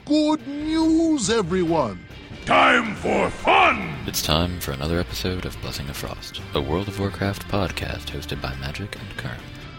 good news, everyone! Time for fun! It's time for another episode of Blessing of Frost, a World of Warcraft podcast hosted by Magic and Kern.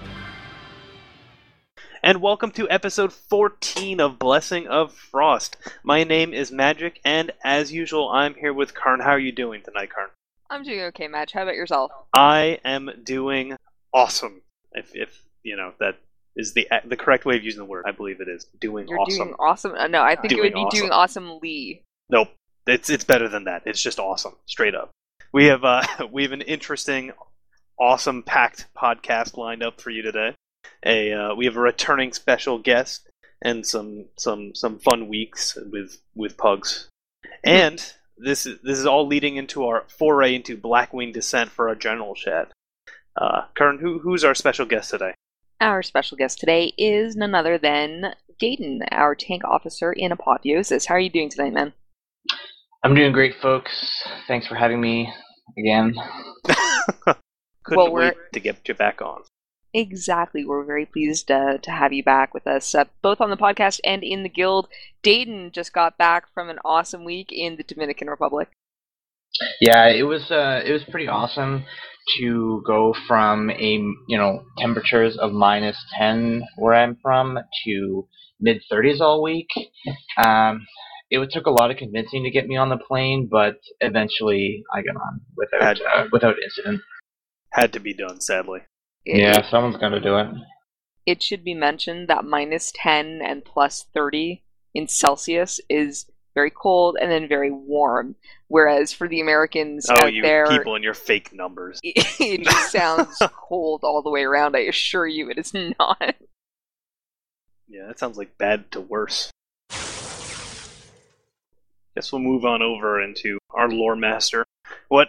And welcome to episode 14 of Blessing of Frost. My name is Magic, and as usual, I'm here with Kern. How are you doing tonight, Kern? I'm doing okay, Madge. How about yourself? I am doing awesome. If you know, that is the correct way of using the word. I believe it is. Doing You're awesome. doing awesome? No, I think Doing it would be awesome. doing awesomely. Nope. It's better than that. It's just awesome. Straight up. We have an interesting, awesome, packed podcast lined up for you today. We have a returning special guest and some fun weeks with pugs. And this is all leading into our foray into Blackwing Descent for our general chat. Kern, who's our special guest today? Our special guest today is none other than Dayton, our tank officer in Apotheosis. How are you doing tonight, man? I'm doing great, folks. Thanks for having me again. Couldn't wait to get you back on. Exactly. We're very pleased to have you back with us, both on the podcast and in the guild. Dayton just got back from an awesome week in the Dominican Republic. Yeah, it was pretty awesome to go from temperatures of -10 where I'm from to mid-30s all week. It took a lot of convincing to get me on the plane, but eventually I got on without incident. Had to be done, sadly. Yeah, someone's got to do it. It should be mentioned that -10 and +30 in Celsius is very cold and then very warm, whereas for the Americans out there, people and your fake numbers. It just sounds cold all the way around. I assure you, it is not. Yeah, that sounds like bad to worse. Guess we'll move on over into our lore master. What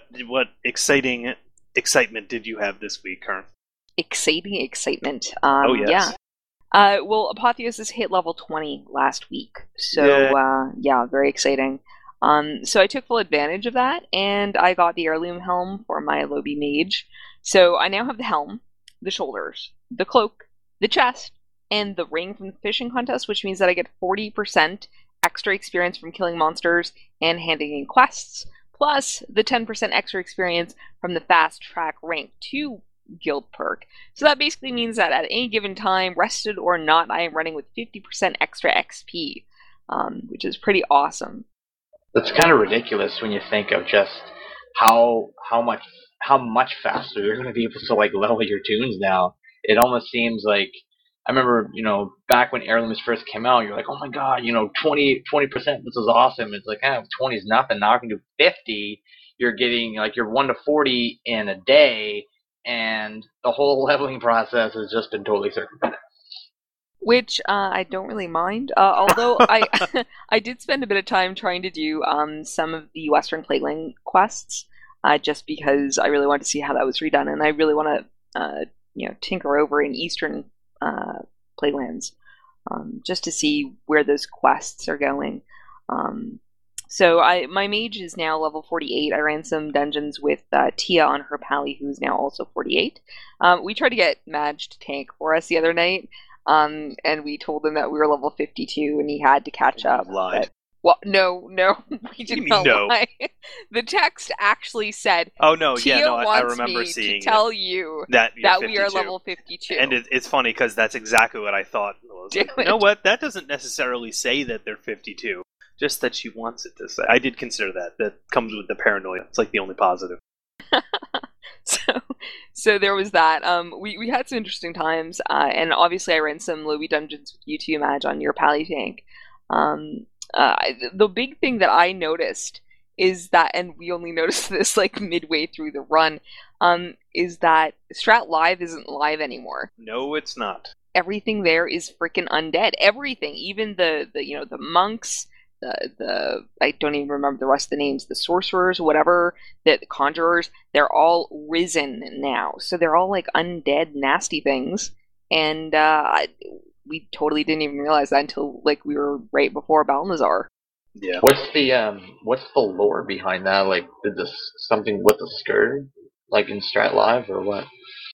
excitement did you have this week, Kern? Exciting excitement. Oh, yes. Yeah. Well, Apotheosis hit level 20 last week, so yeah, very exciting. So I took full advantage of that, and I got the heirloom helm for my Lobi mage. So I now have the helm, the shoulders, the cloak, the chest, and the ring from the fishing contest, which means that I get 40% extra experience from killing monsters and handing in quests, plus the 10% extra experience from the fast track rank 2 guild perk. So that basically means that at any given time, rested or not, I am running with 50% extra XP, which is pretty awesome. That's kind of ridiculous when you think of just how much faster you're going to be able to level your tunes now. It almost seems like, I remember, back when heirlooms first came out, you're like, oh my god, 20%, this is awesome. It's like, 20 is nothing. Now I can do 50. You're getting, you're 1 to 40 in a day, and the whole leveling process has just been totally circumvented. Which I don't really mind, although I did spend a bit of time trying to do some of the Western Plagueland quests, just because I really wanted to see how that was redone, and I really want to, tinker over in Eastern Plaguelands, just to see where those quests are going. So my mage is now level 48. I ran some dungeons with Tia on her pally, who's now also 48. We tried to get Madge to tank for us the other night, and we told him that we were level 52, and he had to catch up. Lied. Well, no, we did not no. lie. The text actually said, "Oh no, Tia yeah, no, I wants remember me seeing to tell you that we are level 52." And it's funny because that's exactly what I thought. You know what? That doesn't necessarily say that they're 52. Just that she wants it to say. I did consider that. That comes with the paranoia. It's like the only positive. So there was that. We had some interesting times, and obviously I ran some Lobi dungeons with you too, Madge, on your pally tank. The big thing that I noticed is that, and we only noticed this midway through the run, is that Strat Live isn't live anymore. No, it's not. Everything there is freaking undead. Everything, even the monks, the I don't even remember the rest of the names, the sorcerers, whatever, the conjurers, they're all risen now. So they're all undead, nasty things, and we totally didn't even realize that until we were right before Balnazar. Yeah. What's the lore behind that? Did this something with the Scourge, in Strat Live, or what?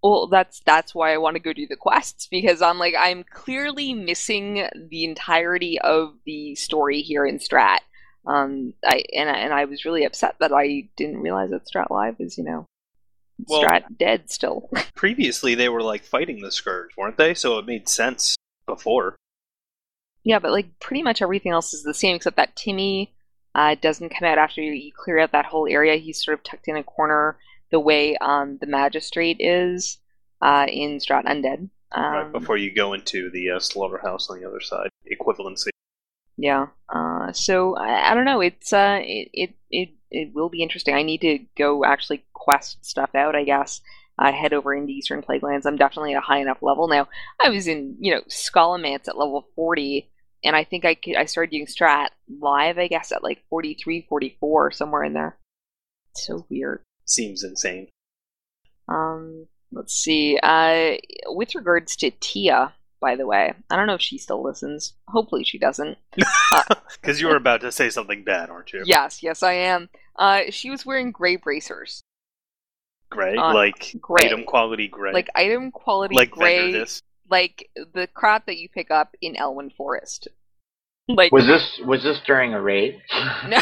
Well, that's why I want to go do the quests, because I'm clearly missing the entirety of the story here in Strat. I was really upset that I didn't realize that Strat Live is, Strat dead still. Previously, they were like fighting the Scourge, weren't they? So it made sense before. Yeah, but pretty much everything else is the same, except that Timmy doesn't come out after you clear out that whole area. He's sort of tucked in a corner, the way the Magistrate is in Strat Undead. Right before you go into the slaughterhouse on the other side, equivalency. Yeah. So I don't know. It's it will be interesting. I need to go actually quest stuff out, I guess. Head over into Eastern Plaguelands. I'm definitely at a high enough level now. I was in, Scholomance at level 40, and I think I started doing Strat Live, I guess, at 43, 44, somewhere in there. It's so weird. Seems insane. Let's see. With regards to Tia, by the way, I don't know if she still listens. Hopefully she doesn't. Because you were about to say something bad, aren't you? Yes, I am. She was wearing gray bracers. Gray? Gray. Item quality gray? Item quality gray. Like the crap that you pick up in Elwyn Forest. Was this during a raid? No.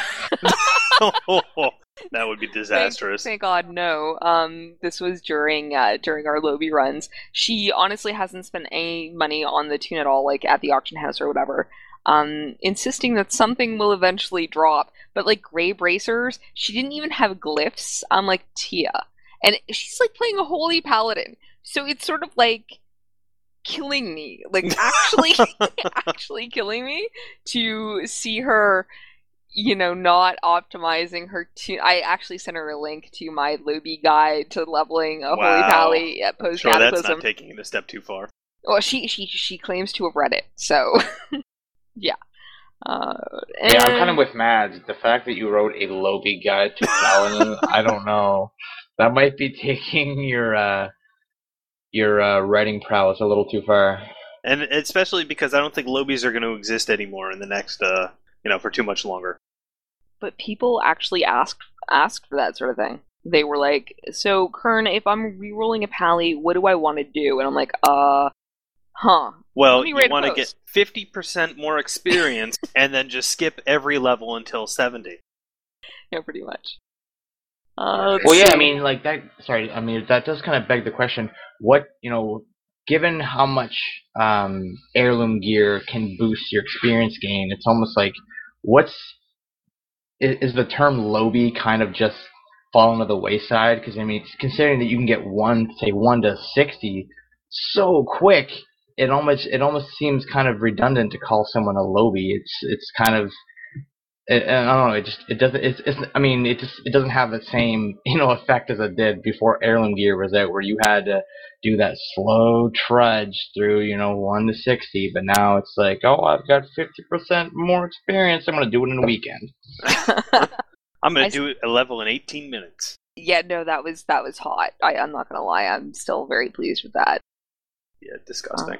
That would be disastrous. Thank God, no. This was during our Lobby runs. She honestly hasn't spent any money on the tune at all, at the auction house or whatever. Insisting that something will eventually drop. But gray bracers, she didn't even have glyphs. I'm Tia. And she's playing a holy paladin. So it's sort of killing me. Actually killing me to see her, not optimizing her tune. I actually sent her a link to my Lobby guide to leveling a holy pally at post Sure, that's not taking it a step too far. Well, she claims to have read it, so yeah. Yeah, I'm kind of with Mads. The fact that you wrote a Lobby guide to Paladin, I don't know. That might be taking your writing prowess a little too far. And especially because I don't think Lobies are going to exist anymore in the next, for too much longer. But people actually asked for that sort of thing. They were like, so, Kern, if I'm re-rolling a pally, what do I want to do? And I'm like, Well, you want to get 50% more experience and then just skip every level until 70. Yeah, pretty much. Well, yeah, that does kind of beg the question, what, given how much heirloom gear can boost your experience gain, it's almost is the term Lobby kind of just fallen to the wayside? Because, considering that you can get 1 to 60 so quick, it almost seems kind of redundant to call someone a Lobby. It's kind of, I don't know. It doesn't have the same effect as it did before heirloom gear was out, where you had to do that slow trudge through 1 to 60. But now it's I've got 50% more experience. I'm gonna do it in a weekend. I'm gonna do a level in 18 minutes. Yeah, no, that was hot. I'm not gonna lie. I'm still very pleased with that. Yeah, disgusting.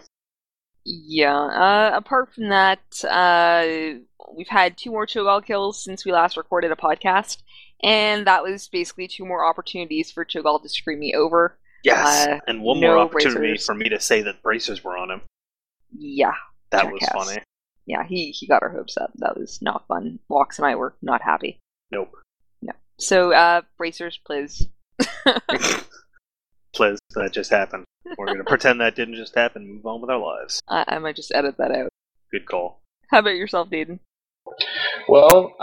Apart from that, we've had 2 more Cho'Gall kills since we last recorded a podcast, and that was basically 2 more opportunities for Cho'Gall to screw me over. Yes, and one more opportunity for me to say that bracers were on him. Yeah. That was funny. Yeah, he got our hopes up. That was not fun. Walks and I were not happy. Nope. No. So, bracers, please. Please, that just happened. We're going to pretend that didn't just happen and move on with our lives. I might just edit that out. Good call. How about yourself, Dayton? Well,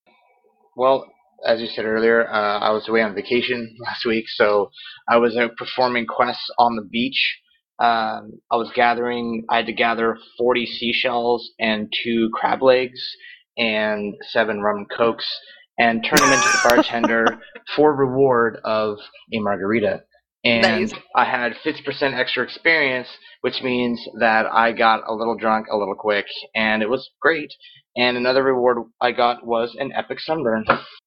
as you said earlier, I was away on vacation last week, so I was out performing quests on the beach. I had to gather 40 seashells and 2 crab legs and 7 rum and cokes and turn them into the bartender for reward of a margarita. And nice. I had 50% extra experience, which means that I got a little drunk a little quick, and it was great. And another reward I got was an epic sunburn.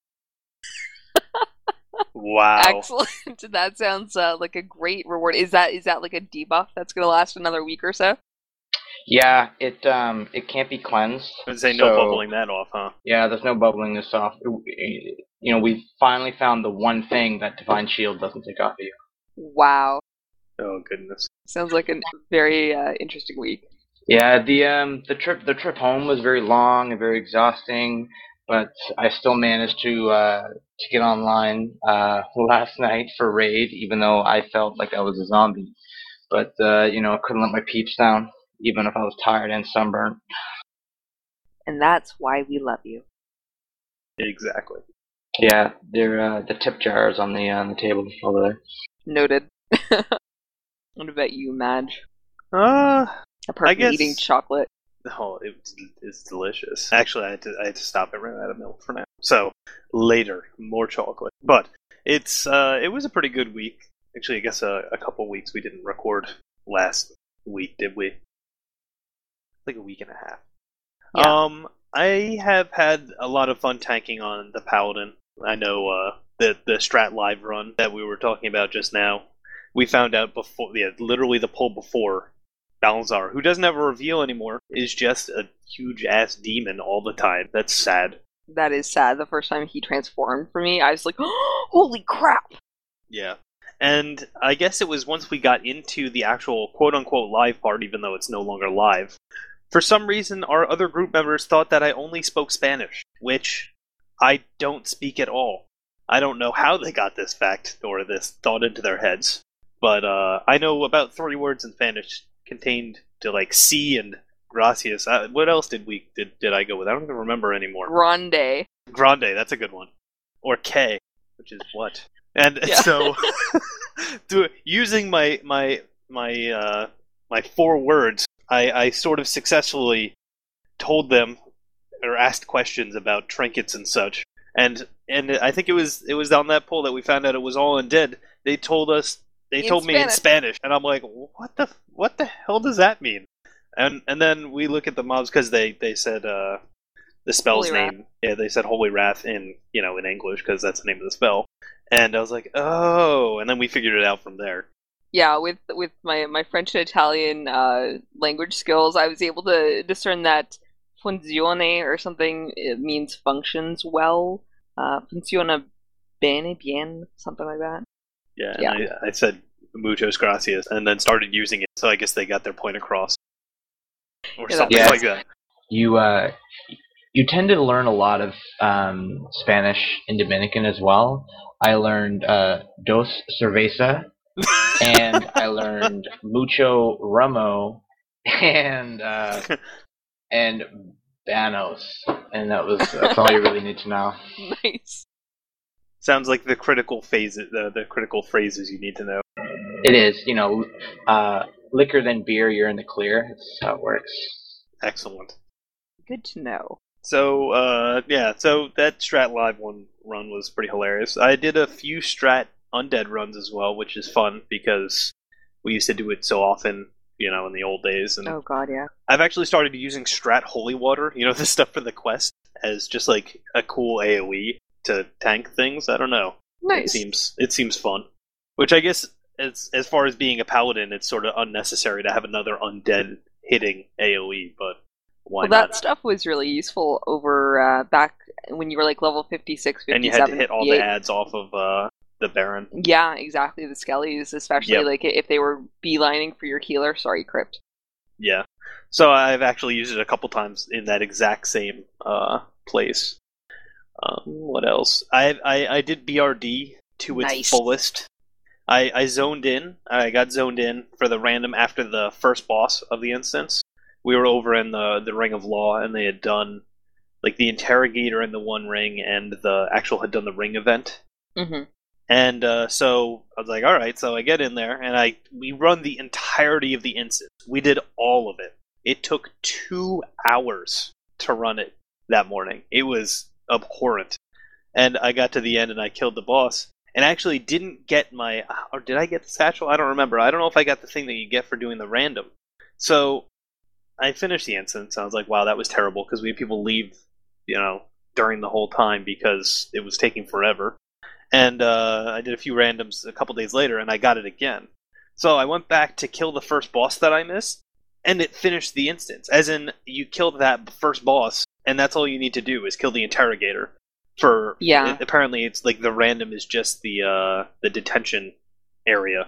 Wow. Excellent. That sounds like a great reward. Is that like a debuff that's going to last another week or so? Yeah, it can't be cleansed. No bubbling that off, huh? Yeah, there's no bubbling this off. We finally found the one thing that Divine Shield doesn't take off of you. Wow. Oh goodness. Sounds like a very interesting week. Yeah, the trip home was very long and very exhausting, but I still managed to get online last night for raid, even though I felt like I was a zombie. But I couldn't let my peeps down, even if I was tired and sunburned. And that's why we love you. Exactly. Yeah, they're the tip jars on the table over there. Noted. What about you, Madge? I Apart from guess- eating chocolate. Oh, it's delicious. Actually, I had to stop. I ran out of milk for now. So later, more chocolate. But it was a pretty good week. Actually, I guess a couple weeks we didn't record last week, did we? Like a week and a half. Yeah. I have had a lot of fun tanking on the Paladin. I know the Strat Live run that we were talking about just now. We found out before, literally the pull before, Balazar, who doesn't have a reveal anymore, is just a huge ass demon all the time. That's sad. That is sad. The first time he transformed for me, I was like, oh, holy crap! Yeah. And I guess it was once we got into the actual quote-unquote live part, even though it's no longer live, for some reason our other group members thought that I only spoke Spanish, which I don't speak at all. I don't know how they got this fact or this thought into their heads, but I know about 3 words in Spanish contained to like C and gracias. What else did I go with? I don't even remember anymore. Grande. Grande, that's a good one. Or K, which is what? And Yeah. so, using my 4 words, I sort of successfully told them or asked questions about trinkets and such. And I think it was on that poll that we found out it was all undead. They told me in Spanish, and I'm like, what the hell does that mean? And then we look at the mobs because they said the spell's Holy name. Yeah, they said Holy Wrath in English because that's the name of the spell. And I was like, oh, and then we figured it out from there. Yeah, with my French and Italian language skills, I was able to discern that funzione or something, it means functions well. Funciona bien, something like that. Yeah, Yeah. and I said muchos gracias, and then started using it, so I guess they got their point across. Or Yeah, something that's- like that. You tend to learn a lot of Spanish in Dominican as well. I learned dos cerveza, and I learned mucho ramo, and banos, and that's all you really need to know. Nice. Sounds like the critical phases, the critical phrases you need to know. It is, liquor than beer, you're in the clear. That's how it works. Excellent. Good to know. So, so that Strat Live run was pretty hilarious. I did a few Strat Undead runs as well, which is fun because we used to do it so often, in the old days. And Oh god, yeah. I've actually started using Strat Holy Water, the stuff for the quest, as just like a cool AoE to tank things. I don't know. Nice. It seems fun. Which I guess, as far as being a paladin, it's sort of unnecessary to have another undead hitting AoE, but why Well, not? that stuff was really useful over back when you were like level 56, 57, And you had to hit all the 58. ads off of the Baron. Yeah, exactly. The skellies, especially Yep. like if they were beelining for your healer. Sorry, Crypt. Yeah. So I've actually used it a couple times in that exact same place. What else? I did BRD to its Nice. fullest. I zoned in. I got zoned in for the random after the first boss of the instance. We were over in the Ring of Law, and they had done like the interrogator in the one ring, and the actual had done the ring event. Mm-hmm. And so I was like, all right. So I get in there, and we run the entirety of the instance. We did all of it. It took 2 hours to run it that morning. It was abhorrent. And I got to the end, and I killed the boss. And I actually didn't get or did I get the satchel? I don't remember. I don't know if I got the thing that you get for doing the random. So I finished the instance. I was like, wow, that was terrible, because we had people leave, during the whole time because it was taking forever. And I did a few randoms a couple days later, and I got it again. So I went back to kill the first boss that I missed, and it finished the instance. As in, you killed that first boss, and that's all you need to do is kill the interrogator. Yeah. Apparently, it's like the random is just the detention area.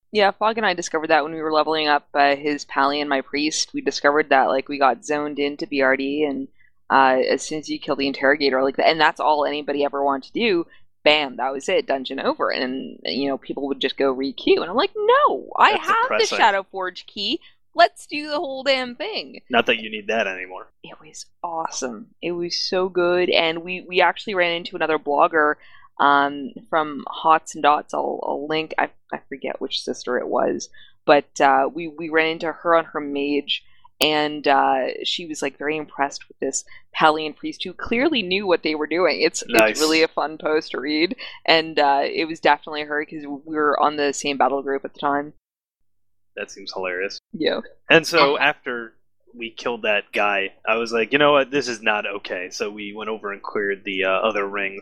Yeah, Fog and I discovered that when we were leveling up his Pally and my priest. We discovered that like we got zoned into BRD, and as soon as you kill the interrogator, like, and that's all anybody ever wanted to do. Bam, that was it, dungeon over, and people would just go re-queue, and I'm like, no, I That's have depressing. the Shadowforge key. Let's do the whole damn thing. Not that you need that anymore. It was awesome. It was so good, and we actually ran into another blogger from Hots and Dots. I'll link. I forget which sister it was, but we ran into her on her mage, and she was like very impressed with this Palian priest who clearly knew what they were doing. It's really a fun post to read, and it was definitely her because we were on the same battle group at the time. That seems hilarious. Yeah. And so after we killed that guy, I was like, you know what, this is not okay. So we went over and cleared the other ring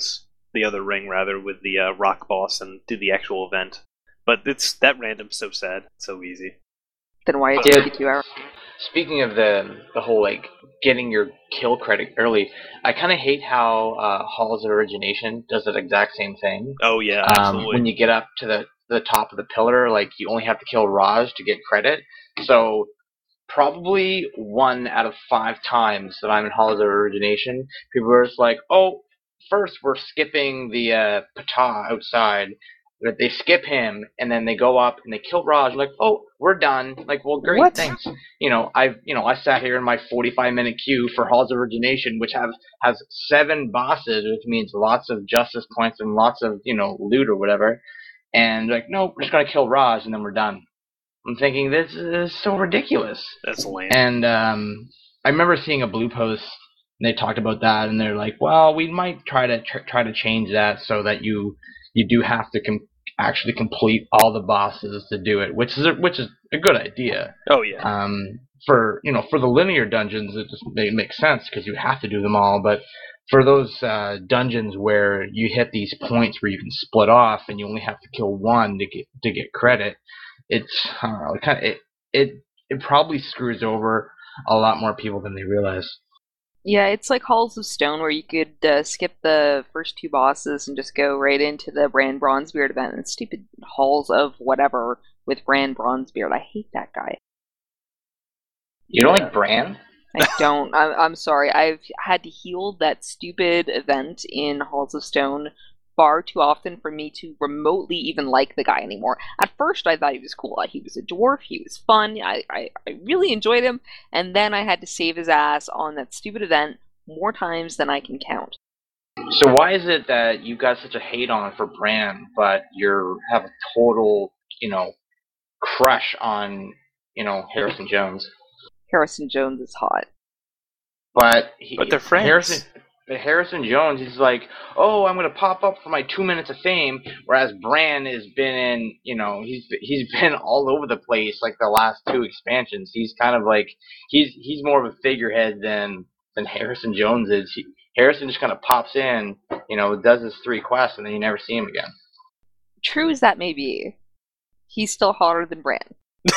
with the rock boss and did the actual event. But that random's so sad, so easy. Then why did it take you 2 hours? Speaking of the whole like getting your kill credit early, I kind of hate how Halls of Origination does that exact same thing. Oh yeah, absolutely. When you get up to the top of the pillar, like you only have to kill Raj to get credit. So probably 1 out of 5 times that I'm in Halls of Origination, people are just like, oh, first we're skipping the Ptah outside. They skip him, and then they go up and they kill Raj. Like, oh, we're done. Like, well, great, thanks. I sat here in my 45-minute queue for Halls of Origination, which has 7 bosses, which means lots of justice points and lots of loot or whatever. And like, no, we're just gonna kill Raj, and then we're done. I'm thinking this is so ridiculous. That's lame. And I remember seeing a blue post. And they talked about that, and they're like, well, we might try to change that so that you do have to actually complete all the bosses to do it, which is a good idea. Oh yeah. For the linear dungeons, it makes sense because you have to do them all. But for those dungeons where you hit these points where you can split off and you only have to kill one to get credit, it's I don't know, it probably screws over a lot more people than they realize. Yeah, it's like Halls of Stone, where you could skip the first 2 bosses and just go right into the Bran Bronzebeard event. And stupid Halls of whatever with Bran Bronzebeard. I hate that guy. You don't like Bran? I don't. I'm sorry. I've had to heal that stupid event in Halls of Stone far too often for me to remotely even like the guy anymore. At first, I thought he was cool. He was a dwarf. He was fun. I really enjoyed him. And then I had to save his ass on that stupid event more times than I can count. So why is it that you got such a hate on for Bran, but you have a total, crush on, Harrison Jones? Harrison Jones is hot. But they're friends. Harrison Jones is like, oh, I'm going to pop up for my 2 minutes of fame, whereas Bran has been in, he's been all over the place like the last 2 expansions. He's kind of like, he's more of a figurehead than Harrison Jones is. Harrison just kind of pops in, does his 3 quests, and then you never see him again. True as that may be, he's still hotter than Bran.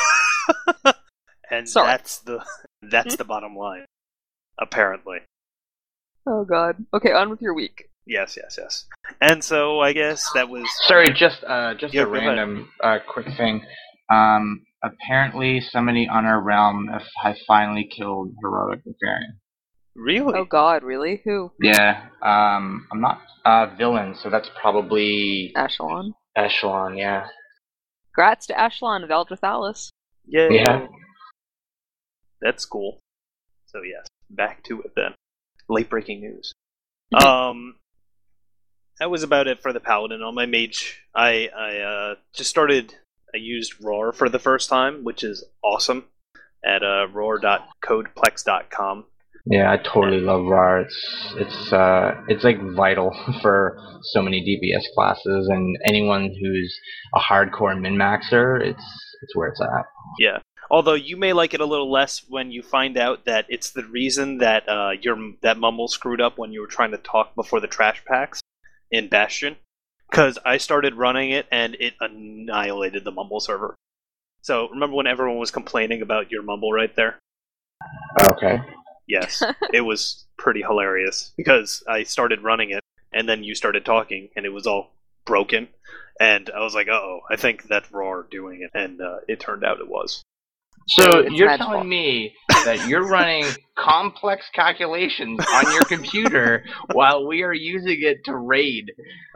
And sorry. that's the bottom line, apparently. Oh god. Okay, on with your week. Yes. And so I guess that was... Sorry, just a random quick thing. Apparently somebody on our realm has finally killed Heroic Barbarian. Really? Oh god, really? Who? Yeah, I'm not villain, so that's probably... Ashlon, yeah. Congrats to Ashlon of Eldritch Alice. Yay. Yeah. That's cool. So yes, back to it then. Late-breaking news. That was about it for the Paladin. On my mage, I just started... I used Roar for the first time, which is awesome, at roar.codeplex.com. Yeah, I totally love RAR. It's like vital for so many DPS classes, and anyone who's a hardcore min-maxer, it's where it's at. Yeah. Although you may like it a little less when you find out that it's the reason that that mumble screwed up when you were trying to talk before the trash packs in Bastion. Because I started running it and it annihilated the mumble server. So remember when everyone was complaining about your mumble right there? Okay. Yes, it was pretty hilarious because I started running it and then you started talking and it was all broken. And I was like, uh-oh, I think that's Roar doing it. And it turned out it was. So It's you're magical. telling me that you're running complex calculations on your computer while we are using it to raid?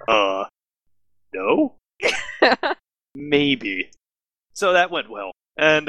No? Maybe. So that went well. And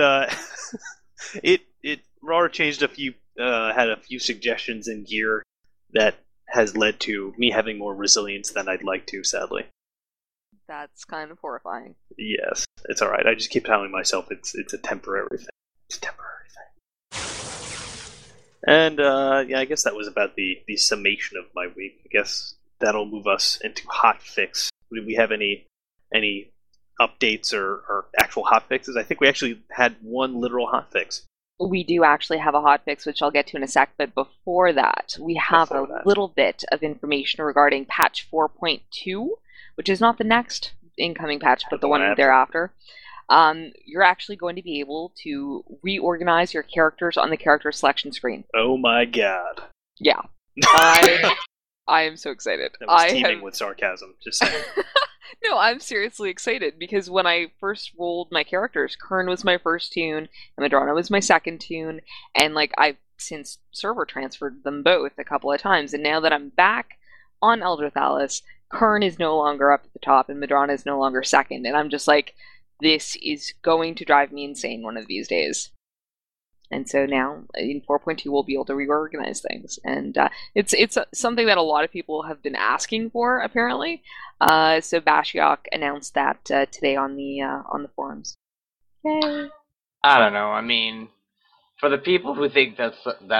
Roar changed had a few suggestions in gear that has led to me having more resilience than I'd like to, sadly. That's kind of horrifying. Yes, it's alright. I just keep telling myself it's a temporary thing. It's a temporary thing. And yeah, I guess that was about the summation of my week. I guess that'll move us into hotfix. Do we have any updates or actual hotfixes? I think we actually had one literal hotfix. We do actually have a hotfix, which I'll get to in a sec, but before that, we have little bit of information regarding patch 4.2, which is not the next incoming patch, but the one thereafter. You're actually going to be able to reorganize your characters on the character selection screen. Oh my god. Yeah. I am so excited. I was teeming with sarcasm, just saying. No, I'm seriously excited because when I first rolled my characters, Kern was my first tune, and Madrana was my second tune, and I've since server transferred them both a couple of times, and now that I'm back on Elderthalis, Kern is no longer up at the top, and Madrana is no longer second, and I'm just like, this is going to drive me insane one of these days. And so now, in 4.2, we'll be able to reorganize things. And it's something that a lot of people have been asking for, apparently. So Bashiok announced that today on the forums. Yay! I don't know. I mean, for the people who think that's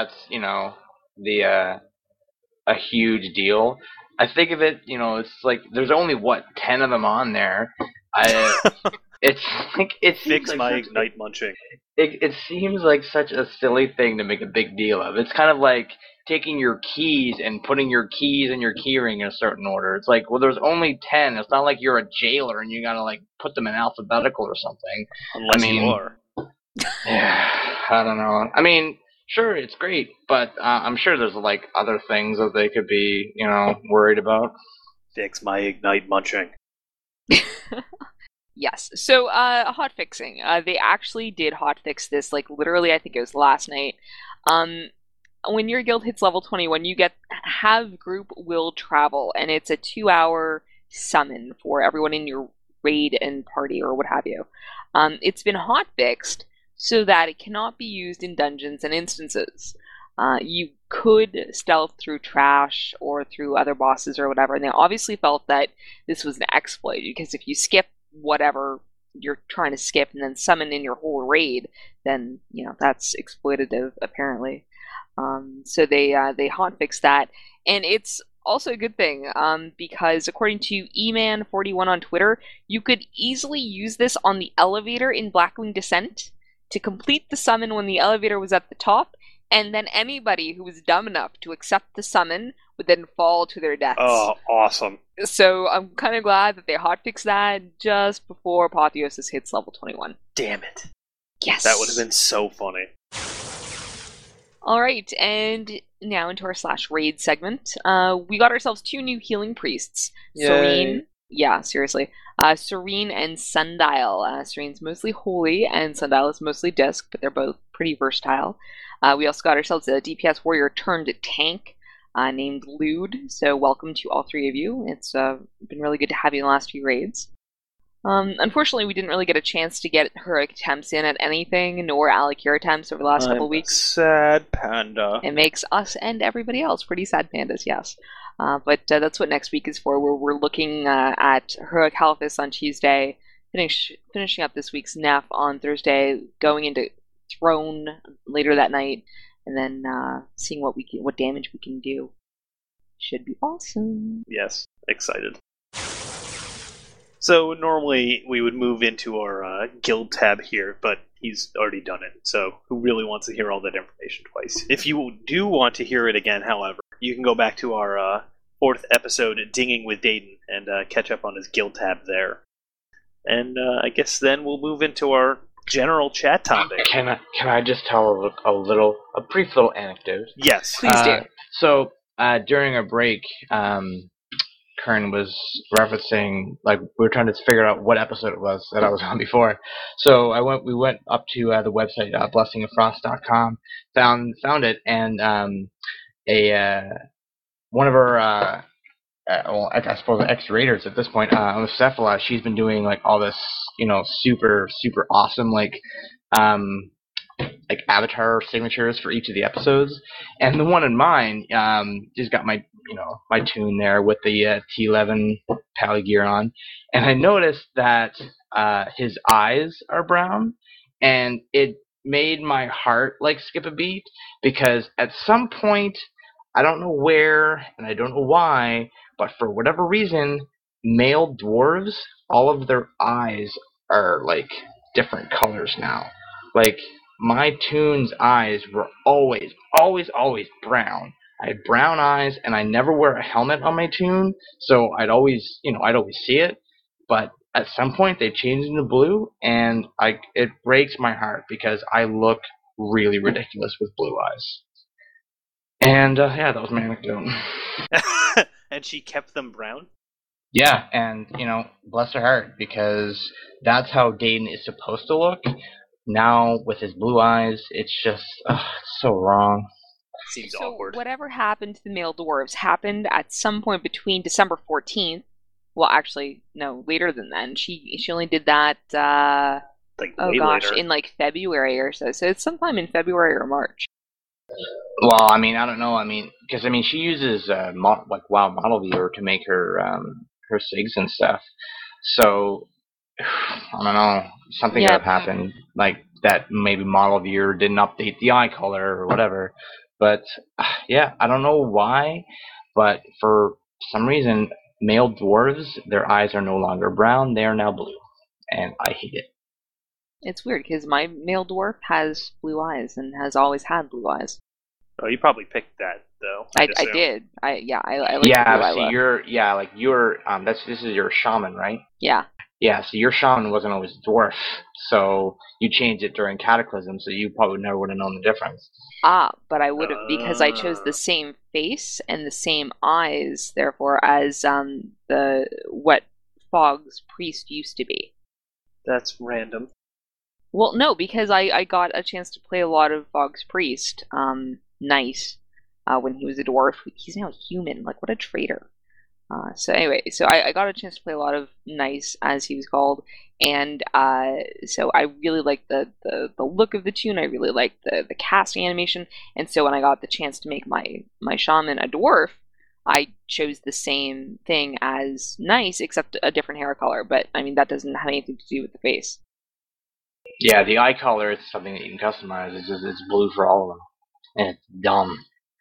a huge deal, I think of it, it's like there's only 10 of them on there. It seems Fix my Ignite munching. It seems like such a silly thing to make a big deal of. It's kind of like taking your keys and putting your keys in your keyring in a certain order. It's like, well, there's only 10. It's not like you're a jailer and you gotta put them in alphabetical or something. Unless you are. Yeah, I don't know. I mean, sure, it's great, but I'm sure there's other things that they could be, worried about. Fix my Ignite munching. Yes. So, hotfixing. They actually did hotfix this, literally, I think it was last night. When your guild hits level 21, you get Have Group Will Travel, and it's a 2-hour summon for everyone in your raid and party, or what have you. It's been hotfixed so that it cannot be used in dungeons and instances. You could stealth through trash or through other bosses or whatever, and they obviously felt that this was an exploit, because if you skip whatever you're trying to skip and then summon in your whole raid, then that's exploitative, apparently. So they hotfixed that, and it's also a good thing because according to eman41 on Twitter, you could easily use this on the elevator in Blackwing Descent to complete the summon when the elevator was at the top, and then anybody who was dumb enough to accept the summon would then fall to their deaths. Oh, awesome. So I'm kind of glad that they hotfixed that just before Apotheosis hits level 21. Damn it. Yes. That would have been so funny. Alright, and now into our /raid segment. We got ourselves 2 new healing priests. Yay. Serene. Yeah, seriously. Serene and Sundial. Serene's mostly holy, and Sundial is mostly disc, but they're both pretty versatile. We also got ourselves a DPS warrior turned tank named Lude, so welcome to all 3 of you. It's been really good to have you in the last few raids. Unfortunately, we didn't really get a chance to get heroic attempts in at anything, nor Alikira attempts over the last couple weeks. Sad panda. It makes us and everybody else pretty sad pandas, yes. But that's what next week is for, where we're looking at Heroic Halithus on Tuesday, finishing up this week's Neff on Thursday, going into Throne later that night, and then seeing what damage we can do. Should be awesome. Yes, excited. So normally we would move into our guild tab here, but he's already done it, so who really wants to hear all that information twice? If you do want to hear it again, however, you can go back to our 4th episode, Dinging with Dayton, and catch up on his guild tab there. And I guess then we'll move into our general chat topic. Can I just tell a brief little anecdote? Yes. Please do. So during a break, Kern was referencing, like we were trying to figure out what episode it was that I was on before. So we went up to the website blessingofrost.com, found it, and one of our well, I suppose ex-raiders at this point, Cephala, she's been doing like all this, super super awesome like avatar signatures for each of the episodes, and the one in mine just got my my tune there with the T11 Pally gear on, and I noticed that his eyes are brown, and it made my heart like skip a beat, because at some point, I don't know where and I don't know why, but for whatever reason, male dwarves, all of their eyes are like different colors now. Like, my Toon's eyes were always brown. I had brown eyes, and I never wear a helmet on my Toon, so I'd always see it. But at some point, they changed into blue, and it breaks my heart because I look really ridiculous with blue eyes. And yeah, that was my anecdote. And she kept them brown? Yeah, and bless her heart, because that's how Dayton is supposed to look. Now, with his blue eyes, it's just it's so wrong. Seems so awkward. Whatever happened to the male dwarves happened at some point between December 14th. Well, actually, no, later than then. She only did that, later. in like February or so. So it's sometime in February or March. Well, I mean, I don't know. I mean, because she uses WoW Model Viewer to make her her SIGs and stuff. So I don't know. Something could have happened, like that. Maybe Model Viewer didn't update the eye color or whatever. But yeah, I don't know why. But for some reason, male dwarves, their eyes are no longer brown; they are now blue, and I hate it. It's weird because my male dwarf has blue eyes and has always had blue eyes. Oh, you probably picked that though. I did. I like yeah. the blue So you're this is your shaman, right? Yeah. Yeah. So your shaman wasn't always a dwarf, so you changed it during Cataclysm, so you probably never would have known the difference. But I would have, because I chose the same face and the same eyes, therefore, as what Fogg's priest used to be. That's random. Well, no, because I got a chance to play a lot of Fogg's priest, Nice, when he was a dwarf. He's now human. Like, what a traitor. So anyway, I got a chance to play a lot of Nice, as he was called, and so I really liked the look of the tune. I really liked the casting animation, and so when I got the chance to make my shaman a dwarf, I chose the same thing as Nice, except a different hair color. But I mean, that doesn't have anything to do with the face. Yeah, the eye color is something that you can customize. It's blue for all of them, and it's dumb.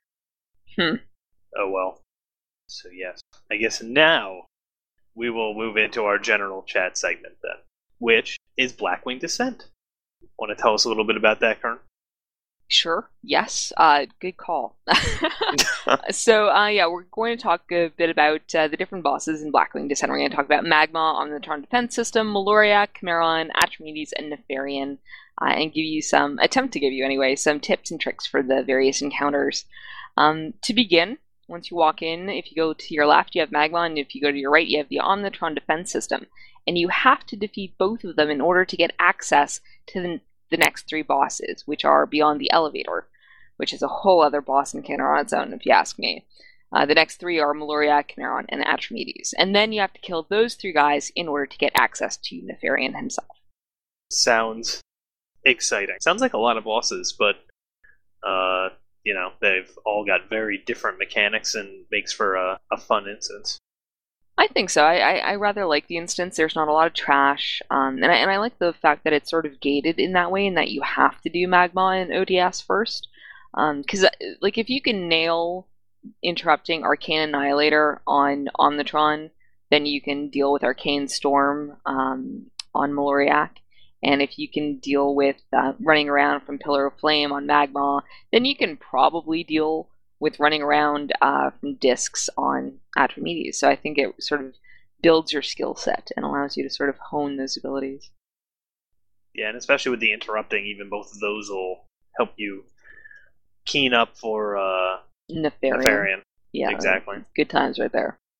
Oh well. So yes, I guess now we will move into our general chat segment then, which is Blackwing Descent. Want to tell us a little bit about that, Kern? Sure. Yes. Good call. So, we're going to talk a bit about the different bosses in Blackwing Descent. We're going to talk about Magma, Omnitron Defense System, Maloriak, Chimeron, Atromedes, and Nefarian, and attempt to give you anyway, some tips and tricks for the various encounters. To begin, once you walk in, if you go to your left, you have Magma, and if you go to your right, you have the Omnitron Defense System. And you have to defeat both of them in order to get access to the next three bosses, which are Beyond the Elevator, which is a whole other boss encounter on its own, if you ask me. The next three are Maloriak, Chimeron, and Atromedes. And then you have to kill those three guys in order to get access to Nefarian himself. Sounds exciting. Sounds like a lot of bosses, but they've all got very different mechanics and makes for a fun instance. I think so. I rather like the instance. There's not a lot of trash, and I like the fact that it's sort of gated in that way, in that you have to do Magma and ODS first. Because if you can nail interrupting Arcane Annihilator on Omnitron, then you can deal with Arcane Storm on Maloriak. And if you can deal with running around from Pillar of Flame on Magma, then you can probably deal with running around from discs on Atromedes. So I think it sort of builds your skill set and allows you to sort of hone those abilities. Yeah, and especially with the interrupting, even both of those will help you keen up for Nefarian. Yeah, exactly. Good times right there.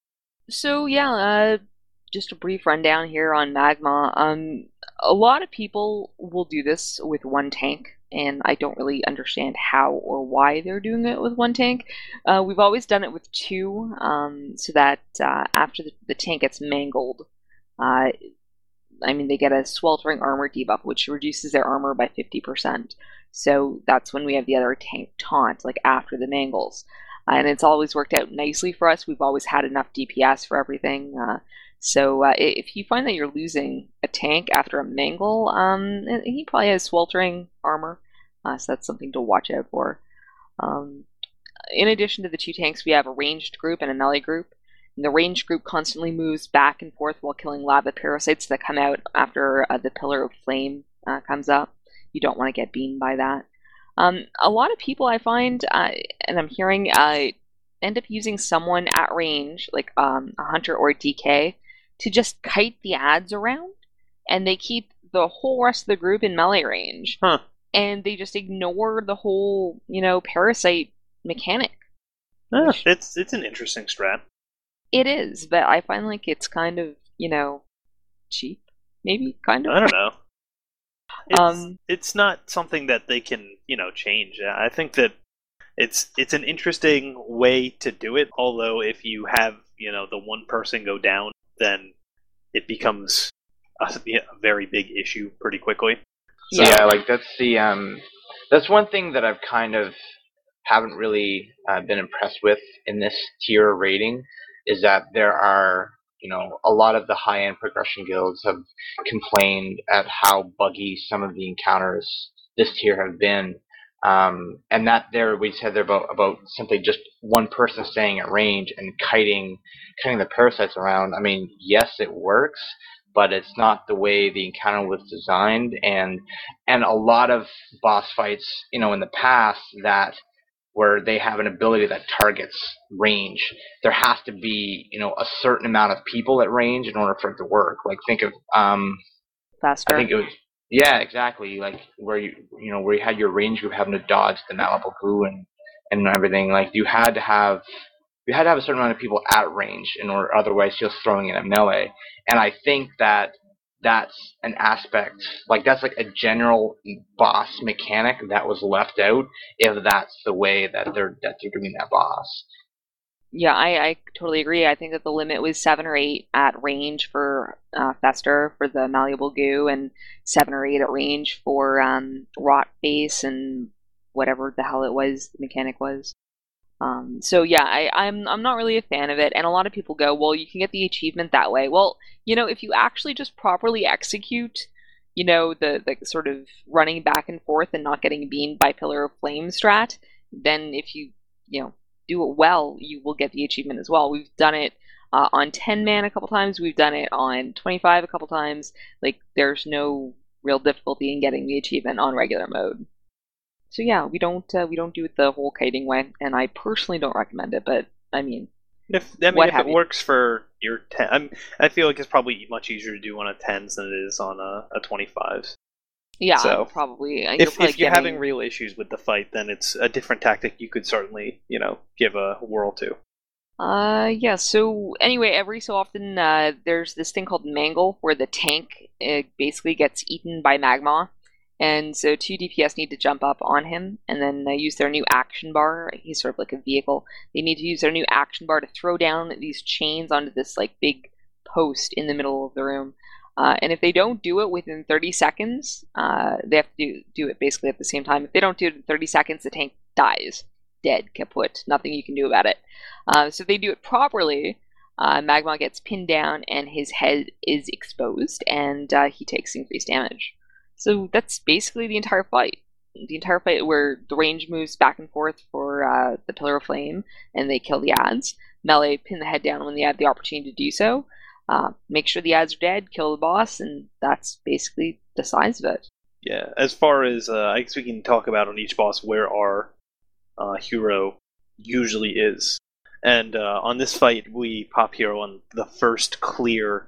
So yeah, just a brief rundown here on Magma. A lot of people will do this with one tank, and I don't really understand how or why they're doing it with one tank. We've always done it with two, so that after the tank gets mangled, they get a sweltering armor debuff, which reduces their armor by 50%. So that's when we have the other tank taunt, like after the mangles. And it's always worked out nicely for us. We've always had enough DPS for everything. So if you find that you're losing a tank after a mangle, he probably has sweltering armor. So that's something to watch out for. In addition to the two tanks, we have a ranged group and a melee group. And the ranged group constantly moves back and forth while killing lava parasites that come out after the Pillar of Flame comes up. You don't want to get beaten by that. A lot of people I find, and I'm hearing, end up using someone at range, like a hunter or a DK, to just kite the adds around, and they keep the whole rest of the group in melee range. Huh. And they just ignore the whole, parasite mechanic. It's an interesting strat. It is, but I find like it's kind of, cheap, maybe, kind of. I don't know. It's not something that they can, change. I think that it's an interesting way to do it, although if you have, the one person go down, then it becomes a very big issue pretty quickly. So, yeah, like that's one thing that I've kind of haven't really been impressed with in this tier rating, is that there are, a lot of the high-end progression guilds have complained at how buggy some of the encounters this tier have been. And that we said there about simply just one person staying at range and kiting the parasites around. I mean, yes, it works, but it's not the way the encounter was designed. And a lot of boss fights, in the past that where they have an ability that targets range, there has to be, a certain amount of people at range in order for it to work. Like, think of, Faster. I think it was, yeah, exactly. Like where you had your range group having to dodge the malleable goo and everything. Like you had to have a certain amount of people at range in order, otherwise you're throwing in a melee. And I think that's an aspect, like that's like a general boss mechanic that was left out, if that's the way that they're doing that boss. Yeah, I totally agree. I think that the limit was 7 or 8 at range for Fester for the malleable goo, and 7 or 8 at range for rot base and whatever the hell it was the mechanic was. So yeah, I'm not really a fan of it, and a lot of people go, well, you can get the achievement that way. Well, if you actually just properly execute, the sort of running back and forth and not getting beamed by Pillar of Flame strat, then if you do it well, you will get the achievement as well. We've done it on 10 man a couple times. We've done it on 25 a couple times. Like, there's no real difficulty in getting the achievement on regular mode. So yeah, we don't do it the whole kiting way, and I personally don't recommend it. But if it works for your 10, I feel like it's probably much easier to do on a 10s than it is on a 25s. Yeah, so probably. If you're having real issues with the fight, then it's a different tactic you could certainly, give a whirl to. Yeah, so anyway, every so often there's this thing called Mangle, where the tank basically gets eaten by Magma, and so 2 DPS need to jump up on him, and then use their new action bar. He's sort of like a vehicle. They need to use their new action bar to throw down these chains onto this like big post in the middle of the room. And if they don't do it within 30 seconds, they have to do it basically at the same time. If they don't do it in 30 seconds, the tank dies. Dead, kaput. Nothing you can do about it. So if they do it properly, Magma gets pinned down and his head is exposed, and he takes increased damage. So that's basically the entire fight. The entire fight where the range moves back and forth for the Pillar of Flame, and they kill the adds. Melee pin the head down when they have the opportunity to do so. Make sure the adds are dead, kill the boss, and that's basically the size of it. Yeah, as far as, I guess we can talk about on each boss where our hero usually is. And on this fight, we pop hero on the first clear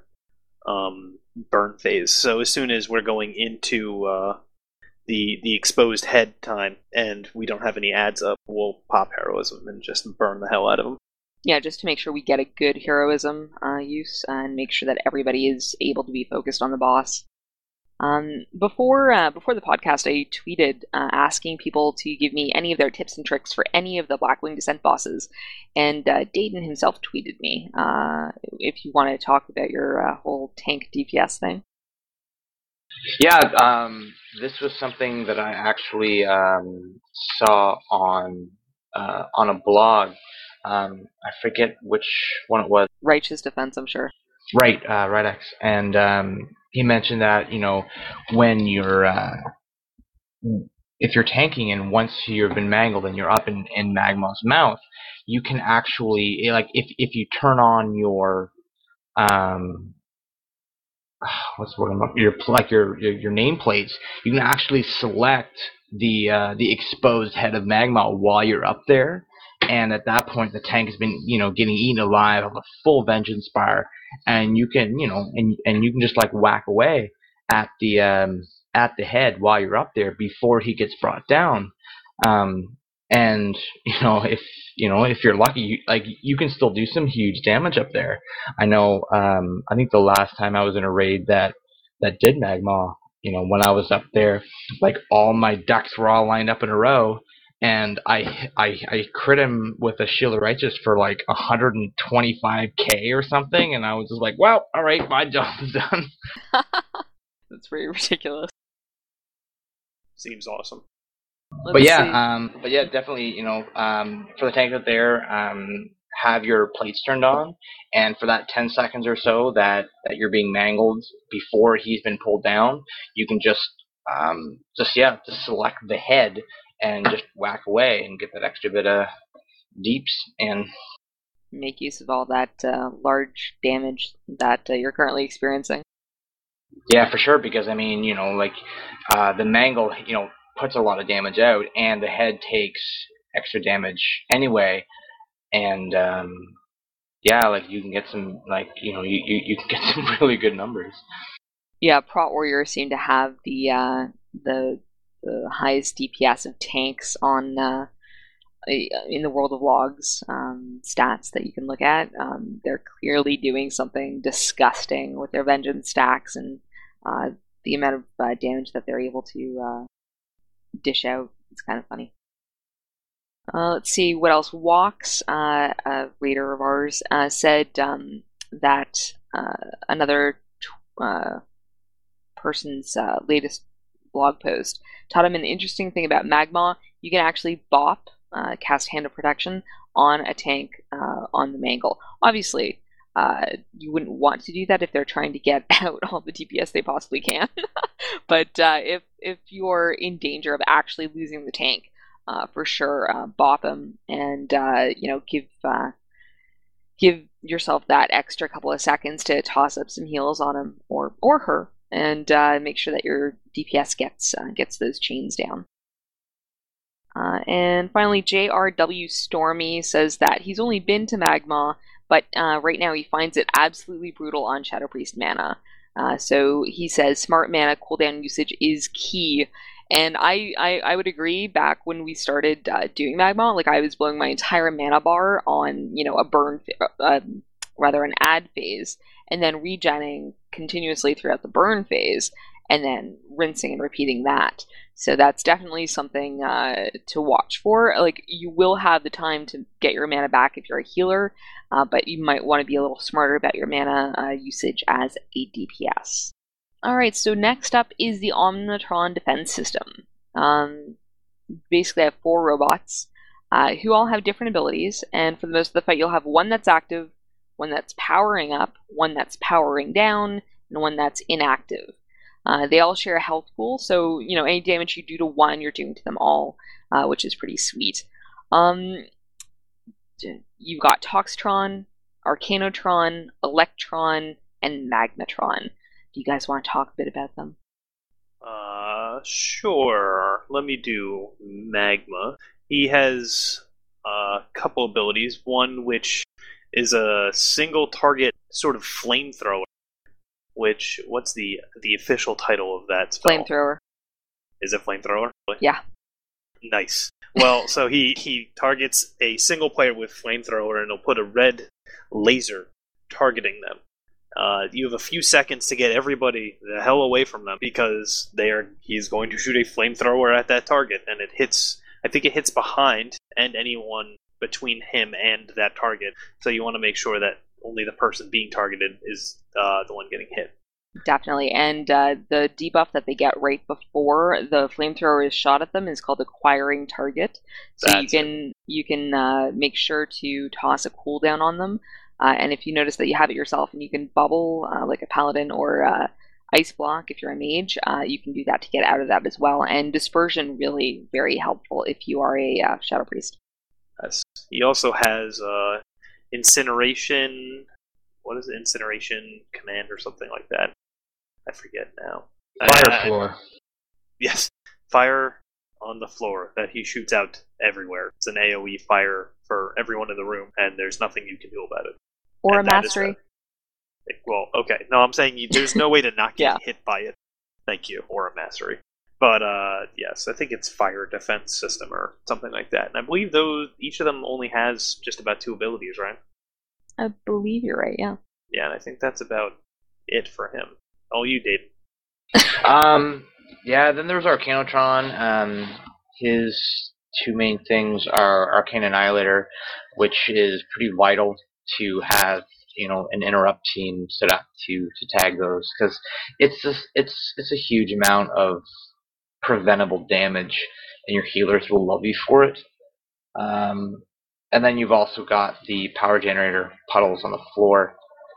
burn phase. So as soon as we're going into the exposed head time, and we don't have any adds up, we'll pop heroism and just burn the hell out of them. Yeah, just to make sure we get a good heroism use and make sure that everybody is able to be focused on the boss. Before the podcast, I tweeted asking people to give me any of their tips and tricks for any of the Blackwing Descent bosses, and Dayton himself tweeted me if you want to talk about your whole tank DPS thing. Yeah, this was something that I actually saw on a blog. I forget which one it was. Righteous Defense, I'm sure. Right, RightX, and he mentioned that when you're if you're tanking and once you've been mangled and you're up in Magma's mouth, you can actually if you turn on your what's the word? Your nameplates, you can actually select the exposed head of Magma while you're up there, and at that point the tank has been getting eaten alive of a full vengeance bar, and you can and you can just whack away at the head while you're up there before he gets brought down. And if you're lucky, you can still do some huge damage up there. I know. I think the last time I was in a raid that did Magma, when I was up there, all my ducks were all lined up in a row, and I crit him with a Shield of Righteous for 125k or something, and I was just well, all right, my job's done. That's pretty ridiculous. Seems awesome. But yeah, definitely, for the tank out there, have your plates turned on, and for that 10 seconds or so that you're being mangled before he's been pulled down, you can just select the head and just whack away and get that extra bit of deeps and make use of all that large damage that you're currently experiencing. Yeah, for sure, because the mangle, puts a lot of damage out, and the head takes extra damage anyway, and you can get some you can get some really good numbers. Yeah, Prot Warriors seem to have the highest DPS of tanks on in the World of Logs stats that you can look at. They're clearly doing something disgusting with their vengeance stacks and the amount of damage that they're able to dish out. It's kind of funny. Let's see what else. Walks, a reader of ours, said that another person's latest blog post taught him an interesting thing about Magma. You can actually bop, cast Hand of Protection, on a tank on the Mangle. Obviously, you wouldn't want to do that if they're trying to get out all the DPS they possibly can. But if you're in danger of actually losing the tank, for sure, bop them and give yourself that extra couple of seconds to toss up some heals on him or her, and make sure that your DPS gets those chains down. And finally, JRW Stormy says that he's only been to Magma, but right now he finds it absolutely brutal on Shadow Priest mana. So he says smart mana cooldown usage is key. And I would agree. Back when we started doing Magma, I was blowing my entire mana bar on a burn, rather an add phase, and then regenning continuously throughout the burn phase, and then rinsing and repeating that. So that's definitely something to watch for. You will have the time to get your mana back if you're a healer, but you might want to be a little smarter about your mana usage as a DPS. Alright, so next up is the Omnitron defense system. Basically, I have 4 robots who all have different abilities, and for the most of the fight, you'll have one that's active, one that's powering up, one that's powering down, and one that's inactive. They all share a health pool, so any damage you do to one, you're doing to them all, which is pretty sweet. You've got Toxtron, Arcanotron, Electron, and Magnetron. Do you guys want to talk a bit about them? Sure. Let me do Magma. He has a couple abilities. One which is a single target sort of flamethrower. What's the official title of that spell? Flamethrower. Is it Flamethrower? Yeah. Nice. Well, so he targets a single player with flamethrower, and he'll put a red laser targeting them. You have a few seconds to get everybody the hell away from them because he's going to shoot a flamethrower at that target, and it hits. I think it hits behind and anyone between him and that target. So you want to make sure that only the person being targeted is the one getting hit. Definitely, and the debuff that they get right before the flamethrower is shot at them is called acquiring target. So you can make sure to toss a cooldown on them, and if you notice that you have it yourself, and you can bubble like a paladin or ice block if you're a mage, you can do that to get out of that as well. And dispersion really very helpful if you are a shadow priest. Yes. He also has incineration. What is it? Incineration command or something like that. I forget now. Fire floor. Yes, fire on the floor that he shoots out everywhere. It's an AoE fire for everyone in the room, and there's nothing you can do about it. Or and a mastery. Well, okay. No, I'm saying there's no way to not get hit by it. Thank you. Or a mastery. But, yes, I think it's fire defense system or something like that. And I believe each of them only has just about 2 abilities, right? I believe you're right, yeah. Yeah, and I think that's about it for him. Oh, you did. Yeah, then there's Arcanotron. His 2 main things are Arcane Annihilator, which is pretty vital to have, an interrupt team set up to tag those, because it's a huge amount of preventable damage, and your healers will love you for it. And then you've also got the power generator puddles on the floor.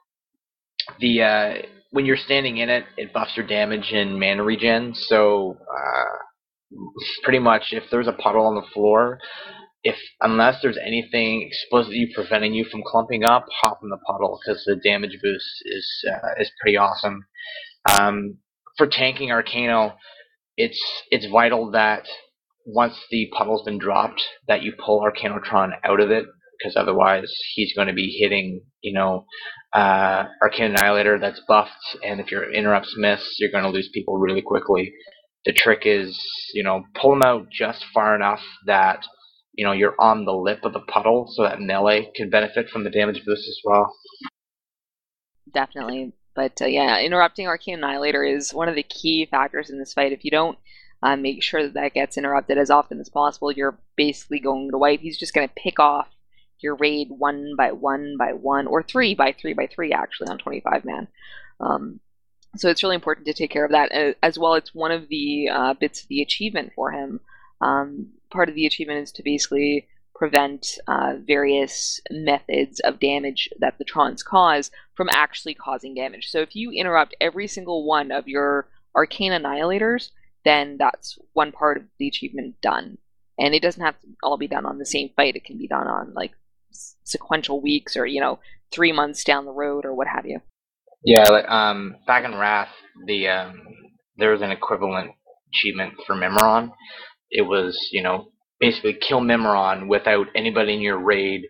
When you're standing in it, it buffs your damage and mana regen. So pretty much, if there's a puddle on the floor, unless there's anything explicitly preventing you from clumping up, hop in the puddle because the damage boost is pretty awesome. For tanking Arcano, it's vital that once the puddle's been dropped, that you pull Arcanotron out of it, because otherwise he's going to be hitting, Arcane Annihilator that's buffed, and if your interrupts miss, you're going to lose people really quickly. The trick is, pull them out just far enough that, you're on the lip of the puddle, so that melee can benefit from the damage boost as well. Definitely. But yeah, interrupting Arcane Annihilator is one of the key factors in this fight. If you don't make sure that gets interrupted as often as possible, you're basically going to wipe. He's just going to pick off your raid 1 by 1 by 1, or 3 by 3 by 3 actually on 25 man. So it's really important to take care of that as well. It's one of the bits of the achievement for him. Part of the achievement is to basically prevent various methods of damage that the Trons cause from actually causing damage. So if you interrupt every single one of your Arcane Annihilators, then that's one part of the achievement done. And it doesn't have to all be done on the same fight. It can be done on sequential weeks or 3 months down the road or what have you. Yeah, back in Wrath, there was an equivalent achievement for Memoron. It was, basically kill Memoron without anybody in your raid,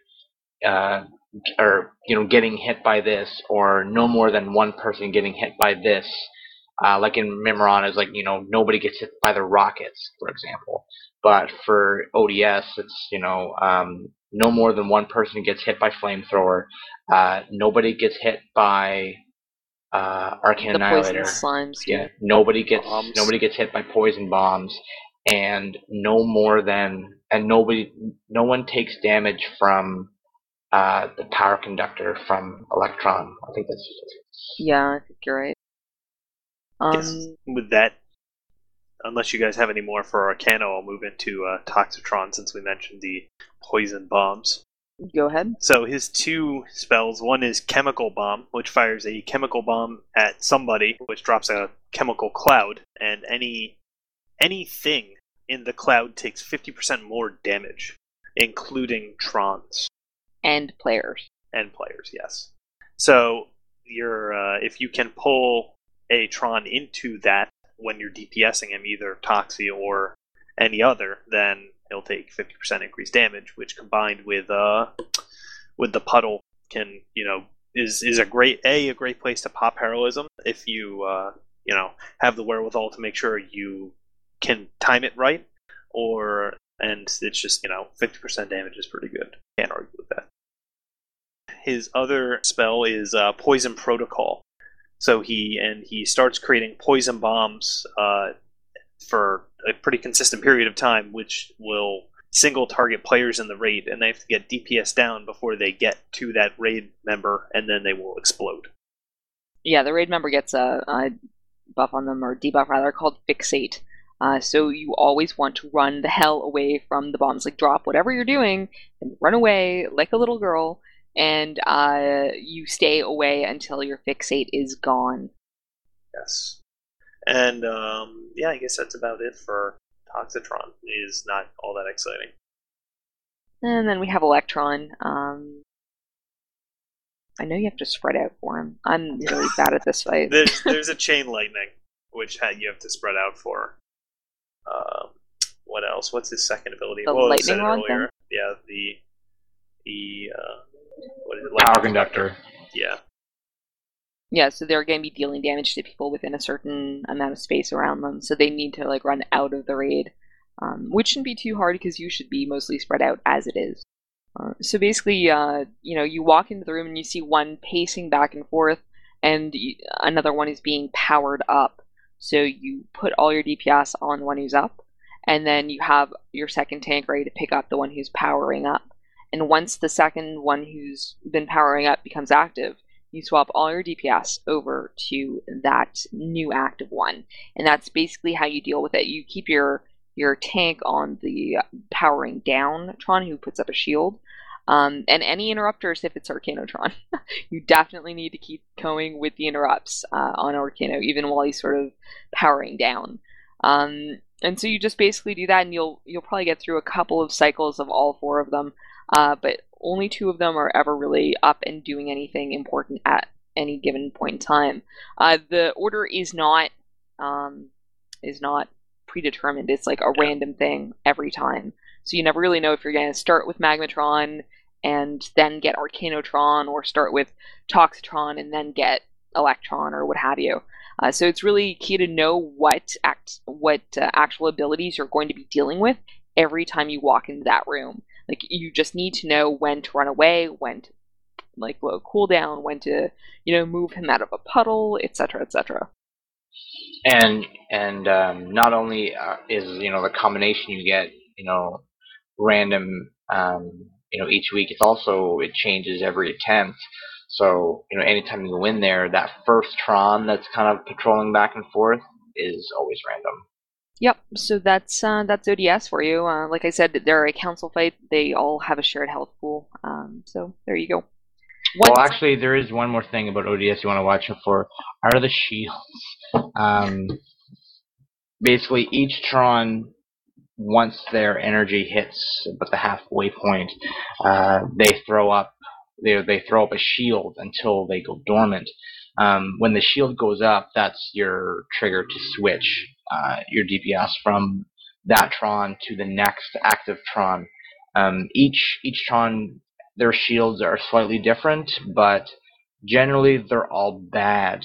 getting hit by this, or no more than one person getting hit by this. Like in Memoron, is nobody gets hit by the rockets, for example. But for ODS, it's no more than one person gets hit by flamethrower. Nobody gets hit by Arcane Annihilator. Slimes, yeah. Nobody gets hit by poison bombs, and no one takes damage from the power conductor from Electron. I think that's yeah. I think you're right. Yes. With that, unless you guys have any more for Arcano, I'll move into Toxitron since we mentioned the poison bombs. Go ahead. So his 2 spells, one is Chemical Bomb, which fires a chemical bomb at somebody, which drops a chemical cloud, and anything in the cloud takes 50% more damage, including Trons. And players. And players, yes. So if you can pull a Tron into that when you're DPSing him, either Toxie or any other, then he'll take 50% increased damage, which combined with the puddle can, is a great place to pop heroism if you have the wherewithal to make sure you can time it right. and it's just 50% damage is pretty good. Can't argue with that. His other spell is Poison Protocol. So he starts creating poison bombs for a pretty consistent period of time, which will single target players in the raid, and they have to get DPS down before they get to that raid member, and then they will explode. Yeah, the raid member gets a buff on them, or debuff rather, called Fixate. So you always want to run the hell away from the bombs. Like, drop whatever you're doing and run away like a little girl, and you stay away until your Fixate is gone. Yes. And, I guess that's about it for Toxitron. It is not all that exciting. And then we have Electron. I know you have to spread out for him. I'm really bad at this fight. There's a Chain Lightning, which you have to spread out for. What else? What's his second ability? The lightning rod thing? Yeah, what is it? Power Conductor. Yeah. Yeah, so they're going to be dealing damage to people within a certain amount of space around them, so they need to run out of the raid, which shouldn't be too hard because you should be mostly spread out as it is. So basically, you walk into the room and you see one pacing back and forth, and another one is being powered up. So you put all your DPS on the one who's up, and then you have your second tank ready to pick up the one who's powering up. And once the second one who's been powering up becomes active, you swap all your DPS over to that new active one. And that's basically how you deal with it. You keep your tank on the powering down Tron, who puts up a shield. And any interrupters, if it's Arcanotron, you definitely need to keep going with the interrupts on Arcano, even while he's sort of powering down. And so you just basically do that, and you'll probably get through a couple of cycles of all four of them. But only two of them are ever really up and doing anything important at any given point in time. The order is not predetermined. It's like a random thing every time. So you never really know if you're going to start with Magmatron and then get Arcanotron, or start with Toxitron and then get Electron, or what have you. So it's really key to know what actual abilities you're going to be dealing with every time you walk into that room. Like, you just need to know when to run away, when to low cooldown, when to move him out of a puddle, etc., etc. And not only is the combination you get random each week, it changes every attempt. So anytime you go in there, that first Tron that's kind of patrolling back and forth is always random. Yep, so that's ODS for you. Like I said, they're a council fight. They all have a shared health pool. So there you go. Well, actually, there is one more thing about ODS you want to watch out for. Are the shields. Basically, each Tron, once their energy hits about the halfway point, they throw up a shield until they go dormant. When the shield goes up, that's your trigger to switch your DPS from that Tron to the next active Tron. Each Tron, their shields are slightly different, but generally they're all bad.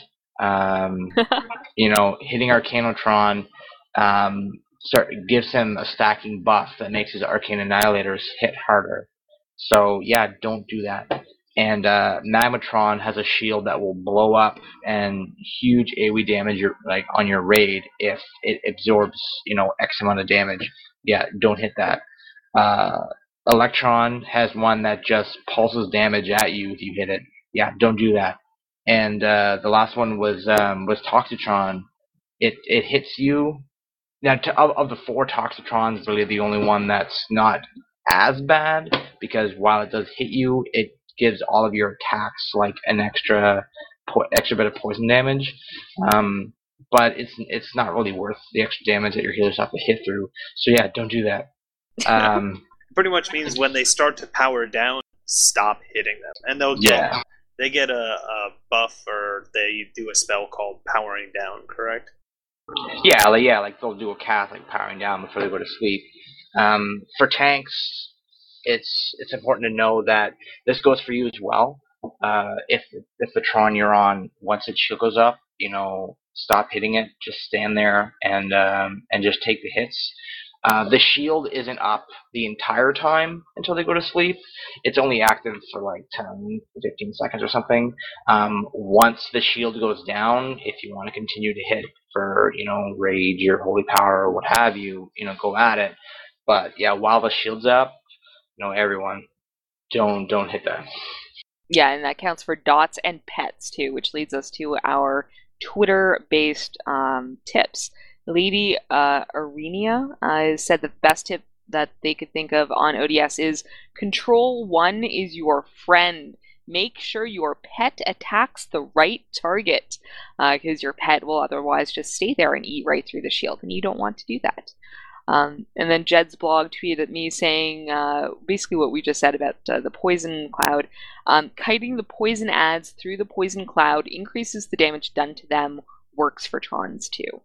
Hitting Arcanotron gives him a stacking buff that makes his Arcane Annihilators hit harder. So yeah, don't do that. And Magmatron has a shield that will blow up and huge AoE damage on your raid if it absorbs X amount of damage. Yeah, don't hit that. Electron has one that just pulses damage at you if you hit it. Yeah, don't do that. And the last one was Toxitron. It hits you. Now, of the four Toxitrons, it's really the only one that's not as bad, because while it does hit you, it gives all of your attacks an extra bit of poison damage. But it's not really worth the extra damage that your healers have to hit through. So yeah, don't do that. Pretty much means when they start to power down, stop hitting them, and they get a buff, or they do a spell called Powering Down. Correct? Yeah, they'll do a cast Powering Down before they go to sleep. For tanks, it's important to know that this goes for you as well. If the Tron you're on, once its shield goes up, stop hitting it. Just stand there and just take the hits. The shield isn't up the entire time until they go to sleep. It's only active for like 10, 15 seconds or something. Once the shield goes down, if you want to continue to hit for, rage or holy power or what have you, go at it. But yeah, while the shield's up, everyone, don't hit that. Yeah, and that counts for dots and pets too, which leads us to our Twitter-based tips. Lady Arenia said the best tip that they could think of on ODS is Control 1 is your friend. Make sure your pet attacks the right target, because your pet will otherwise just stay there and eat right through the shield, and you don't want to do that. And then Jed's blog tweeted at me saying basically what we just said about the poison cloud. Kiting the poison ads through the poison cloud increases the damage done to them, works for Trons too.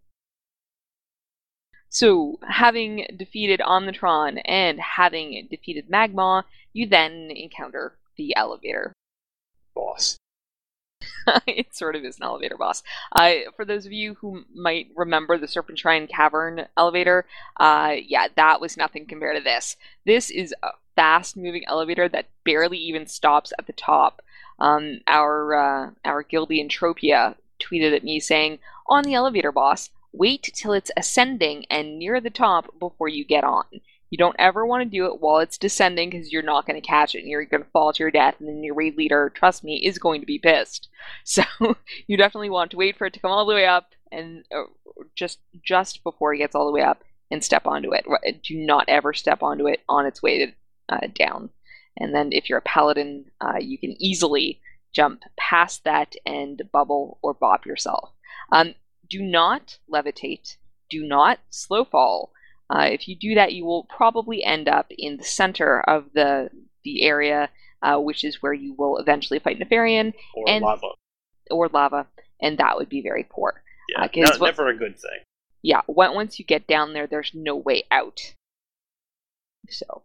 So, having defeated Omnitron and having defeated Magma, you then encounter the elevator boss. It sort of is an elevator boss. For those of you who might remember the Serpentine Cavern elevator, that was nothing compared to this. This is a fast-moving elevator that barely even stops at the top. Our Guildy Entropia tweeted at me saying, on the elevator boss, wait till it's ascending and near the top before you get on. You don't ever want to do it while it's descending because you're not going to catch it and you're going to fall to your death, and then your raid leader, trust me, is going to be pissed. So you definitely want to wait for it to come all the way up and just before it gets all the way up and step onto it. Do not ever step onto it on its way down. And then if you're a paladin, you can easily jump past that and bubble or bop yourself. Do not levitate. Do not slow fall. If you do that, you will probably end up in the center of the area, which is where you will eventually fight Nefarian. Or lava, and that would be very poor. Yeah, never a good thing. Yeah, once you get down there, there's no way out. So.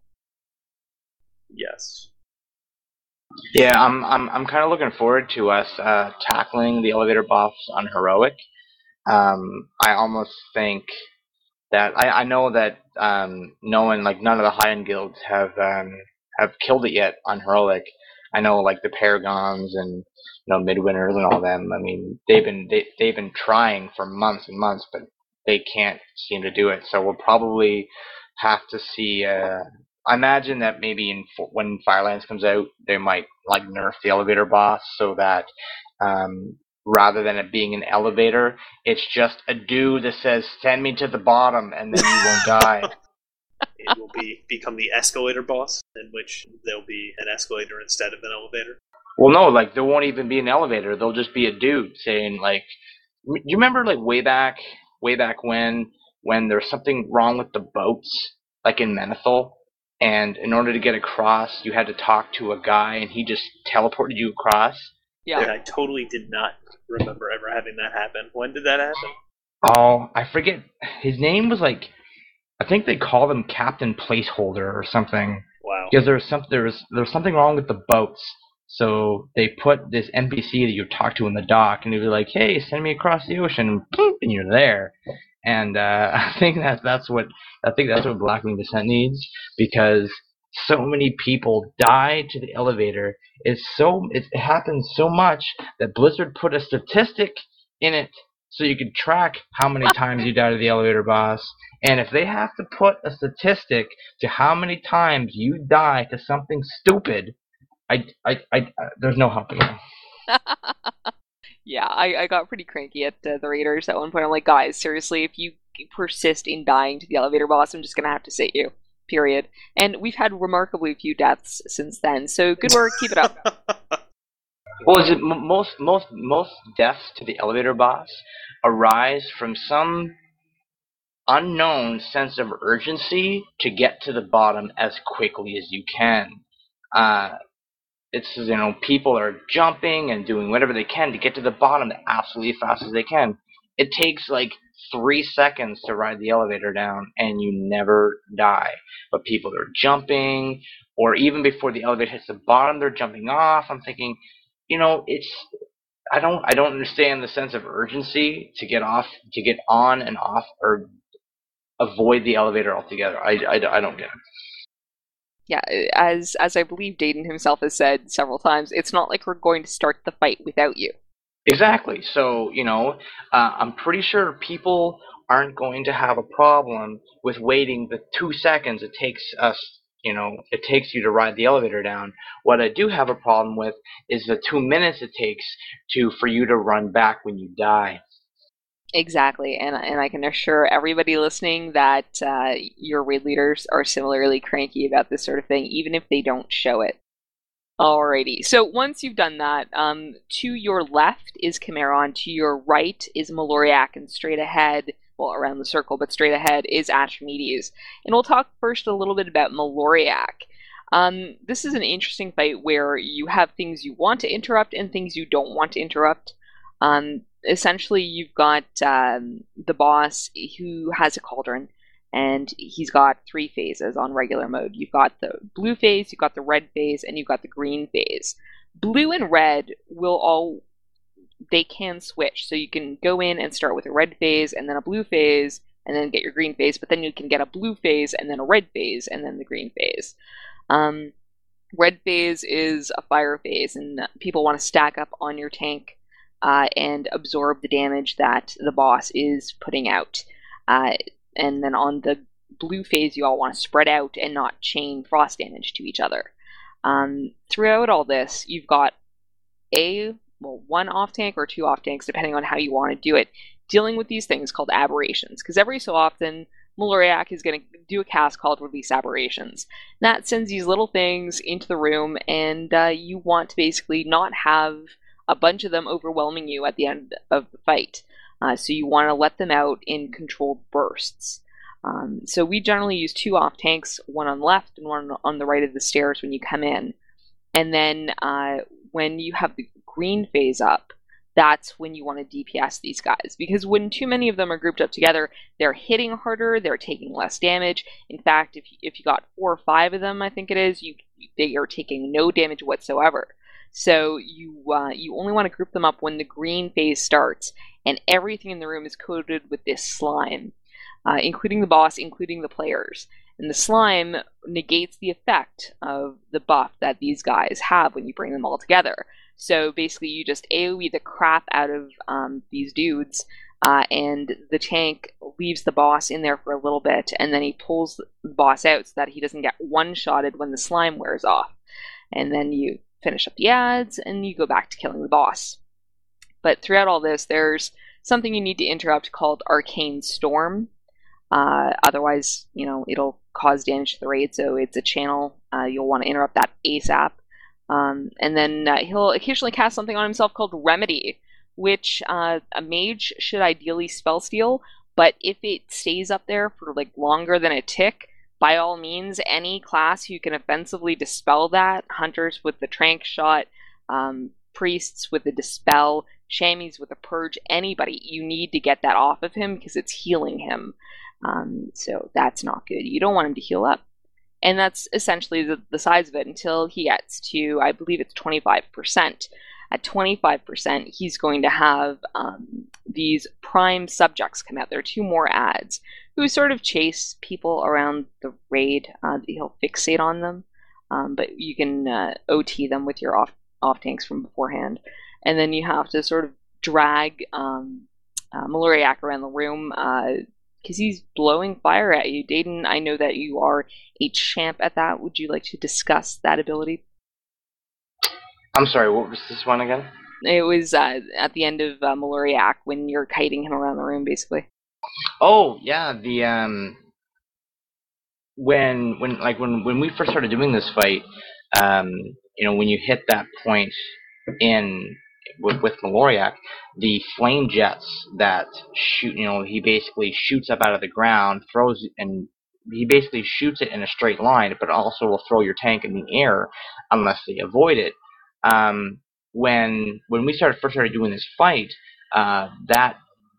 Yes. Yeah, I'm kind of looking forward to us tackling the elevator boss on heroic. I almost think that I know that knowing like none of the high-end guilds have killed it yet on heroic. I know like the Paragons and Midwinters and all them. I mean, they've been trying for months and months, but they can't seem to do it. So we'll probably have to see. I imagine that maybe when Firelands comes out, they might like nerf the elevator boss so that rather than it being an elevator, it's just a dude that says, "Send me to the bottom," and then you won't die. It will become the escalator boss, in which there'll be an escalator instead of an elevator. Well, no, like there won't even be an elevator. There'll just be a dude saying, like, do you remember like way back when there's something wrong with the boats, like in Menethil, and in order to get across, you had to talk to a guy, and he just teleported you across? Yeah. I totally did not remember ever having that happen. When did that happen? Oh, I forget. His name was like, I think they called him Captain Placeholder or something. Wow. Because there was something wrong with the boats. So they put this NPC that you talk to in the dock, and he'd be like, "Hey, send me across the ocean," and boop, and you're there. And I think that's what Blackwing Descent needs, because so many people die to the elevator. It happens so much that Blizzard put a statistic in it so you could track how many times you die to the elevator boss. And if they have to put a statistic to how many times you die to something stupid, there's no helping them. Yeah, I got pretty cranky at the Raiders at one point. I'm like, guys, seriously, if you persist in dying to the elevator boss, I'm just going to have to sit you. Period. And we've had remarkably few deaths since then, so good work, keep it up. Well, is it most deaths to the elevator boss arise from some unknown sense of urgency to get to the bottom as quickly as you can. It's, people are jumping and doing whatever they can to get to the bottom as absolutely fast as they can. It takes like 3 seconds to ride the elevator down, and you never die. But people are jumping, or even before the elevator hits the bottom, they're jumping off. I'm thinking, I don't understand the sense of urgency to get on and off, or avoid the elevator altogether. I don't get it. Yeah, as I believe Dayton himself has said several times, it's not like we're going to start the fight without you. Exactly. So, I'm pretty sure people aren't going to have a problem with waiting the 2 seconds it takes us, it takes you to ride the elevator down. What I do have a problem with is the 2 minutes it takes for you to run back when you die. Exactly, and I can assure everybody listening that your raid leaders are similarly cranky about this sort of thing, even if they don't show it. Alrighty, so once you've done that, to your left is Chimeron, to your right is Maloriak, and straight ahead, well, around the circle, but straight ahead is Archimedes. And we'll talk first a little bit about Maloriak. This is an interesting fight where you have things you want to interrupt and things you don't want to interrupt. Essentially, you've got the boss who has a cauldron, and he's got 3 phases on regular mode. You've got the blue phase, you've got the red phase, and you've got the green phase. Blue and red they can switch, so you can go in and start with a red phase, and then a blue phase, and then get your green phase, but then you can get a blue phase, and then a red phase, and then the green phase. Red phase is a fire phase, and people want to stack up on your tank and absorb the damage that the boss is putting out. And then on the blue phase, you all want to spread out and not chain frost damage to each other. Throughout all this, you've got one off-tank or 2 off-tanks, depending on how you want to do it, dealing with these things called aberrations. Because every so often, Maloriak is going to do a cast called Release Aberrations. And that sends these little things into the room, and you want to basically not have a bunch of them overwhelming you at the end of the fight. So you want to let them out in controlled bursts. So we generally use 2 off-tanks, one on the left and one on the right of the stairs when you come in. And then when you have the green phase up, that's when you want to DPS these guys. Because when too many of them are grouped up together, they're hitting harder, they're taking less damage. In fact, if you got 4 or 5 of them, I think it is, they are taking no damage whatsoever. So you only want to group them up when the green phase starts, and everything in the room is coated with this slime, including the boss, including the players. And the slime negates the effect of the buff that these guys have when you bring them all together. So basically you just AoE the crap out of these dudes, and the tank leaves the boss in there for a little bit, and then he pulls the boss out so that he doesn't get one-shotted when the slime wears off. And then you finish up the ads, and you go back to killing the boss. But throughout all this, there's something you need to interrupt called Arcane Storm. Otherwise, it'll cause damage to the raid, so it's a channel. You'll want to interrupt that ASAP. And then he'll occasionally cast something on himself called Remedy, which a mage should ideally spell steal, but if it stays up there for longer than a tick, by all means, any class who can offensively dispel that, hunters with the trank shot, priests with the dispel, chamois with a purge, anybody, you need to get that off of him because it's healing him. So that's not good. You don't want him to heal up. And that's essentially the size of it until he gets to, I believe it's 25%. At 25%, he's going to have these prime subjects come out. There are 2 more ads who sort of chase people around the raid. He'll fixate on them, but you can OT them with your off tanks from beforehand. And then you have to sort of drag Maloriak around the room because he's blowing fire at you. Dayton, I know that you are a champ at that. Would you like to discuss that ability? I'm sorry, what was this one again? It was at the end of Maloriak when you're kiting him around the room, basically. Oh yeah, the when we first started doing this fight, when you hit that point with Maloriak, the flame jets that shoot, he basically shoots up out of the ground, he basically shoots it in a straight line, but also will throw your tank in the air unless they avoid it. When we first started doing this fight, that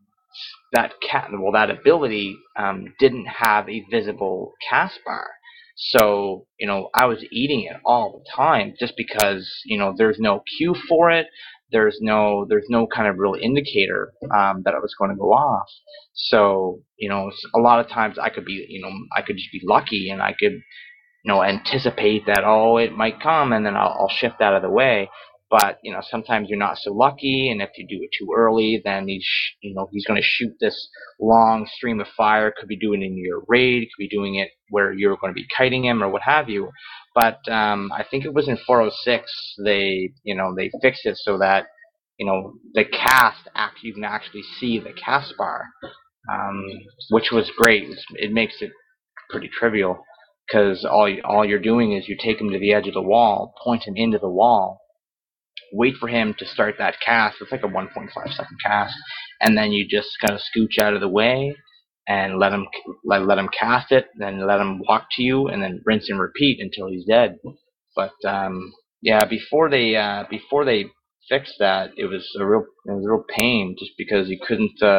ability didn't have a visible cast bar. So, I was eating it all the time just because, there's no queue for it. there's no kind of real indicator that it was going to go off. So, a lot of times I could just be lucky, and I could, anticipate that, it might come, and then I'll shift out of the way. But, sometimes you're not so lucky, and if you do it too early, then he's going to shoot this long stream of fire. Could be doing it in your raid, could be doing it where you're going to be kiting him or what have you. But I think it was in 406 they fixed it so that, the cast, you can actually see the cast bar, which was great. It makes it pretty trivial, because all you're doing is you take him to the edge of the wall, point him into the wall, wait for him to start that cast. It's like a 1.5 second cast, and then you just kind of scooch out of the way and let him cast it, then let him walk to you, and then rinse and repeat until he's dead. But before they fixed that, it was a real pain, just because you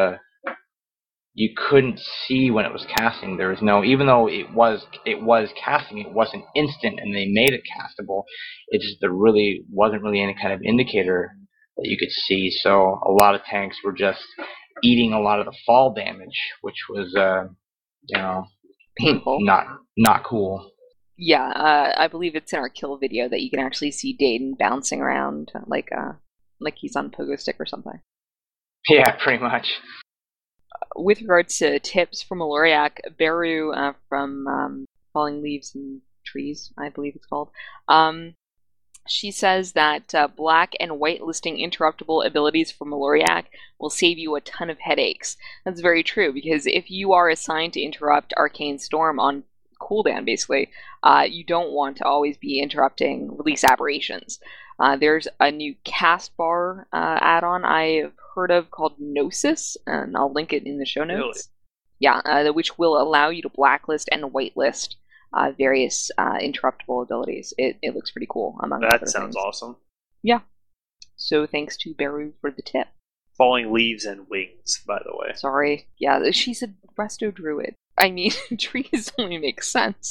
couldn't see when it was casting. There was no, even though it was casting, it wasn't instant, and they made it castable. It just, there really wasn't any kind of indicator that you could see. So a lot of tanks were just eating a lot of the fall damage, which was painful, not cool. Yeah, I believe it's in our kill video that you can actually see Dayton bouncing around like he's on pogo stick or something. Yeah, pretty much. With regards to tips from Maloriak, Beru from Falling Leaves and Trees, I believe it's called, she says that black and white listing interruptible abilities for Maloriak will save you a ton of headaches. That's very true, because if you are assigned to interrupt Arcane Storm on cooldown, basically, you don't want to always be interrupting Release Aberrations. There's a new cast bar add-on I've heard of called Gnosis, and I'll link it in the show notes. Really? Yeah, which will allow you to blacklist and whitelist various interruptible abilities. It looks pretty cool, among other things. That sounds awesome. Yeah. So thanks to Beru for the tip. Falling Leaves and Wings, by the way. Sorry. Yeah, she's a resto druid. I mean, trees only make sense.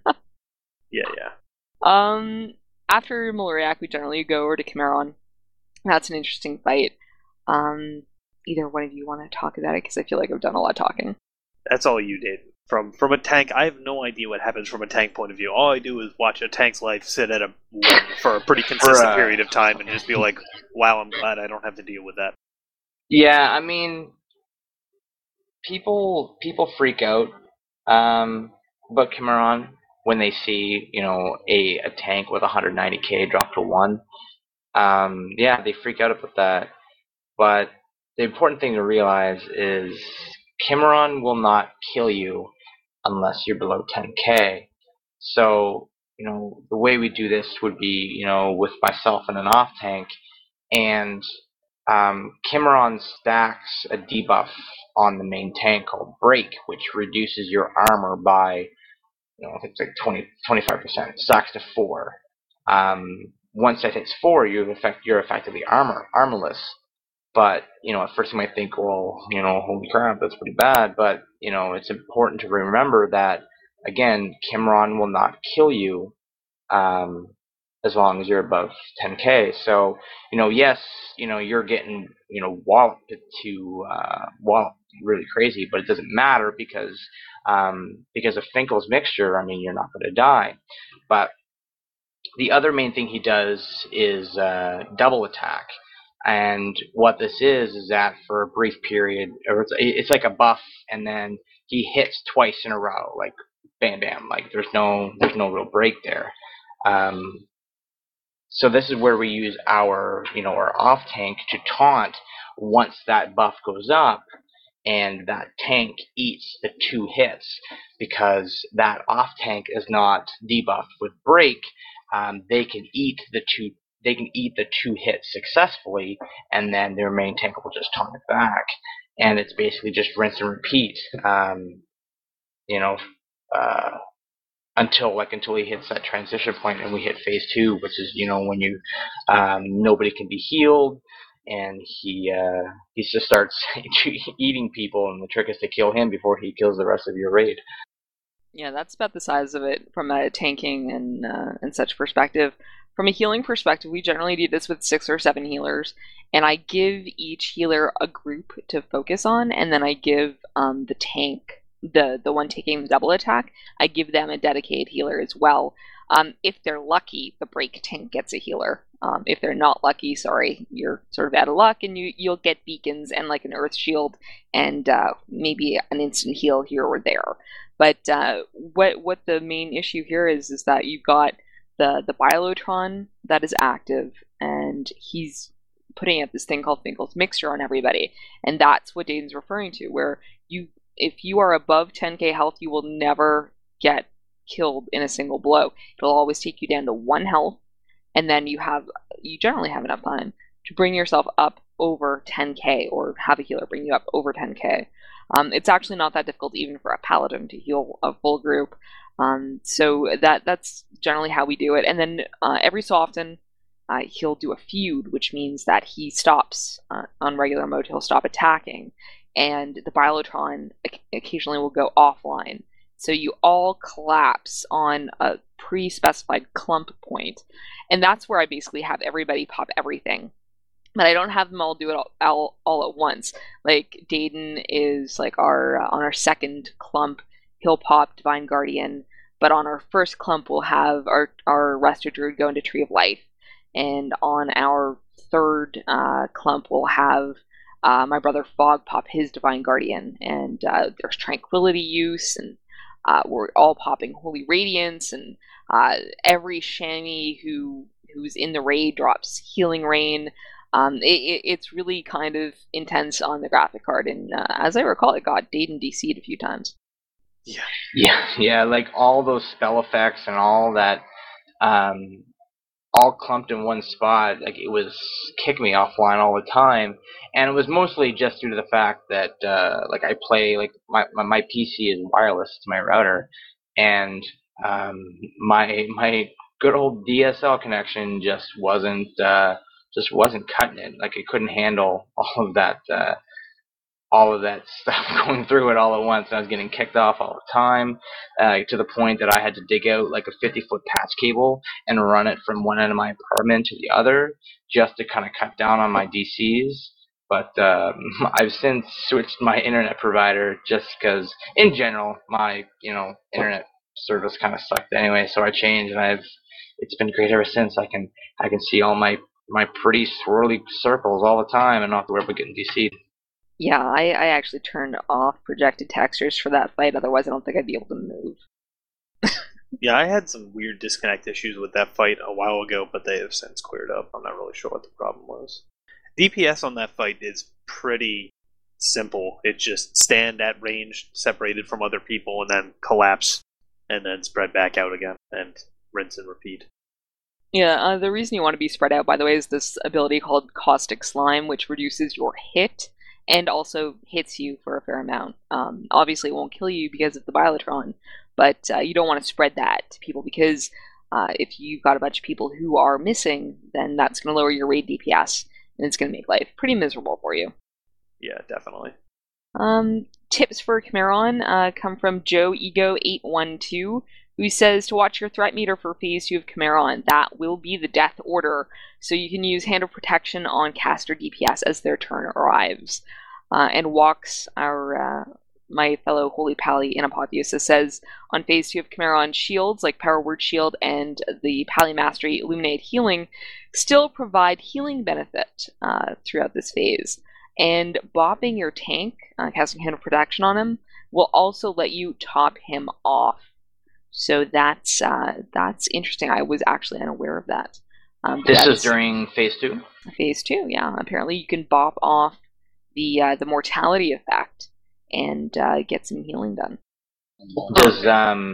Yeah. After Maloriak, we generally go over to Chimeron. That's an interesting fight. Either one of you want to talk about it, because I feel like I've done a lot of talking. That's all you did. From a tank, I have no idea what happens from a tank point of view. All I do is watch a tank's life sit at a 1 for a pretty consistent period of time and just be like, wow, I'm glad I don't have to deal with that. Yeah, I mean, people freak out about Chimeron when they see, a tank with 190k drop to 1. Yeah, they freak out about that. But the important thing to realize is Chimeron will not kill you unless you're below 10k. So, the way we do this would be, with myself and an off tank, and Chimeron stacks a debuff on the main tank called Break, which reduces your armor by, I think it's like 25%. Stacks to 4. Once that hits 4, you're effectively armorless. But, at first you might think, well, holy crap, that's pretty bad. But, it's important to remember that, again, Chimeron will not kill you as long as you're above 10k. So, yes, you're getting, walloped really crazy, but it doesn't matter because of Finkel's mixture, you're not going to die. But the other main thing he does is double attack. And what this is that for a brief period, or it's like a buff, and then he hits twice in a row, like bam bam, like there's no real break there. So this is where we use our off tank to taunt once that buff goes up, and that tank eats the 2 hits, because that off tank is not debuffed with break. They can eat the 2 hits successful, and then their main tank will just taunt it back, and it's basically just rinse and repeat. Until he hits that transition point, and we hit phase 2, which is when you nobody can be healed, and he just starts eating people, and the trick is to kill him before he kills the rest of your raid. Yeah, that's about the size of it from a tanking and such perspective. from a healing perspective, we generally do this with 6 or 7 healers, and I give each healer a group to focus on, and then I give the tank, the one taking the double attack, I give them a dedicated healer as well. If they're lucky, the break tank gets a healer. If they're not lucky, sorry, you're sort of out of luck, and you'll get beacons and like an earth shield and maybe an instant heal here or there. But what the main issue here is that you've got the Biolotron that is active, and he's putting out this thing called Finkel's Mixture on everybody, and that's what Dayton's referring to, where if you are above 10k health, you will never get killed in a single blow. It'll always take you down to 1 health, and then you generally have enough time to bring yourself up over 10k, or have a healer bring you up over 10k. It's actually not that difficult even for a paladin to heal a full group. So that's generally how we do it. And then every so often he'll do a feud, which means that he stops on regular mode. He'll stop attacking, and the Biolotron occasionally will go offline. So you all collapse on a pre-specified clump point, and that's where I basically have everybody pop everything. But I don't have them all do it all at once. Like Dayton is like on our second clump, he'll pop Divine Guardian, but on our first clump we'll have our Resto Druid go into Tree of Life, and on our third clump we'll have my brother Fog pop his Divine Guardian, and there's Tranquility use, and we're all popping Holy Radiance, and every chamois who's in the raid drops Healing Rain. It's really kind of intense on the graphic card, and as I recall, it got Dayton DC'd a few times. Yeah, like all those spell effects and all that, all clumped in one spot. Like, it was kicking me offline all the time, and it was mostly just due to the fact that like I play, like my PC is wireless to my router, and my good old DSL connection just wasn't cutting it. Like, it couldn't handle all of that stuff going through it all at once. And I was getting kicked off all the time, to the point that I had to dig out like a 50-foot patch cable and run it from one end of my apartment to the other, just to kind of cut down on my DCs. But I've since switched my internet provider, just because in general my internet service kind of sucked anyway. So I changed, and it's been great ever since. I can see all my pretty swirly circles all the time and not have to worry about getting DC'd. Yeah, I actually turned off projected textures for that fight, otherwise I don't think I'd be able to move. Yeah, I had some weird disconnect issues with that fight a while ago, but they have since cleared up. I'm not really sure what the problem was. DPS on that fight is pretty simple. It just stand at range, separated from other people, and then collapse, and then spread back out again, and rinse and repeat. Yeah, the reason you want to be spread out, by the way, is this ability called Caustic Slime, which reduces your hit and also hits you for a fair amount. Obviously, it won't kill you because of the Biolotron, but you don't want to spread that to people, because if you've got a bunch of people who are missing, then that's going to lower your raid DPS, and it's going to make life pretty miserable for you. Yeah, definitely. Tips for Chimeron come from Joe Ego 812, who says to watch your threat meter for Phase 2 of Chimeron. That will be the death order, so you can use Hand of Protection on caster DPS as their turn arrives. And Walks, my fellow Holy Pally in Apotheosis, says on Phase 2 of Chimeron, shields like Power Word Shield and the Pally Mastery Illuminate Healing still provide healing benefit throughout this phase. And bopping your tank, casting Hand of Protection on him, will also let you top him off. So that's interesting. I was actually unaware of that. This is during Phase 2? Phase 2, yeah. Apparently you can bop off the mortality effect and get some healing done. Does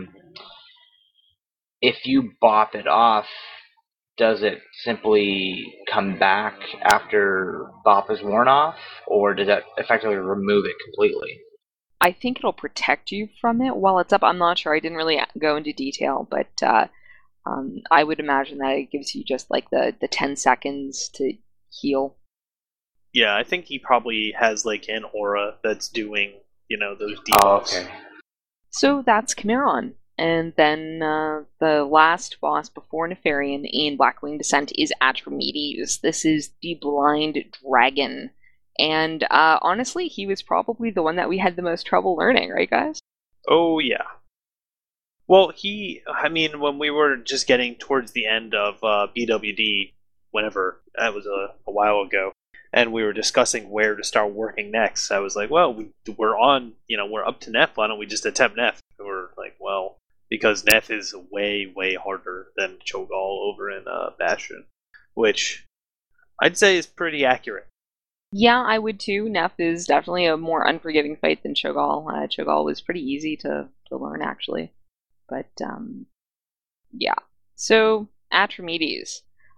if you bop it off, does it simply come back after bop is worn off, or does that effectively remove it completely? I think it'll protect you from it while it's up. I'm not sure. I didn't really go into detail, but I would imagine that it gives you just like the 10 seconds to heal. Yeah, I think he probably has like an aura that's doing, those debuffs. Oh, okay. So that's Chimeron. And then the last boss before Nefarian in Blackwing Descent is Atromedes. This is the blind dragon. And honestly, he was probably the one that we had the most trouble learning, right, guys? Oh, yeah. Well, when we were just getting towards the end of BWD, whenever, that was a while ago, and we were discussing where to start working next, I was like, well, we're up to Neff, why don't we just attempt Neff? And we're like, well, because Neff is way, way harder than Cho'Gall over in Bastion, which I'd say is pretty accurate. Yeah, I would too. Neff is definitely a more unforgiving fight than Cho'Gall. Cho'Gall was pretty easy to learn, actually. But, yeah. So, Atromedes.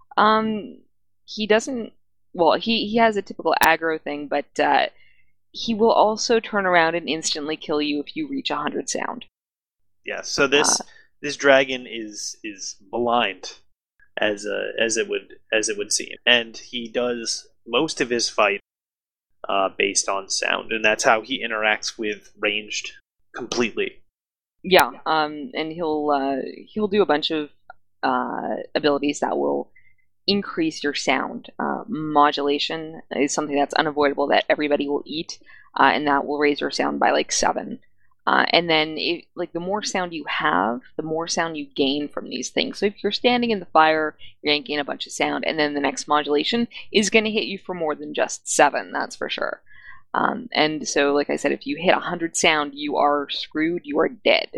He doesn't... Well, he has a typical aggro thing, but he will also turn around and instantly kill you if you reach 100 sound. Yeah, so this dragon is blind, as it would seem, and he does most of his fight based on sound, and that's how he interacts with ranged completely. Yeah, and he'll do a bunch of abilities that will increase your sound. Modulation is something that's unavoidable that everybody will eat, and that will raise your sound by like 7. And then, the more sound you have, the more sound you gain from these things. So if you're standing in the fire, you're going to gain a bunch of sound, and then the next modulation is going to hit you for more than just 7, that's for sure. And so, like I said, if you hit 100 sound, you are screwed, you are dead.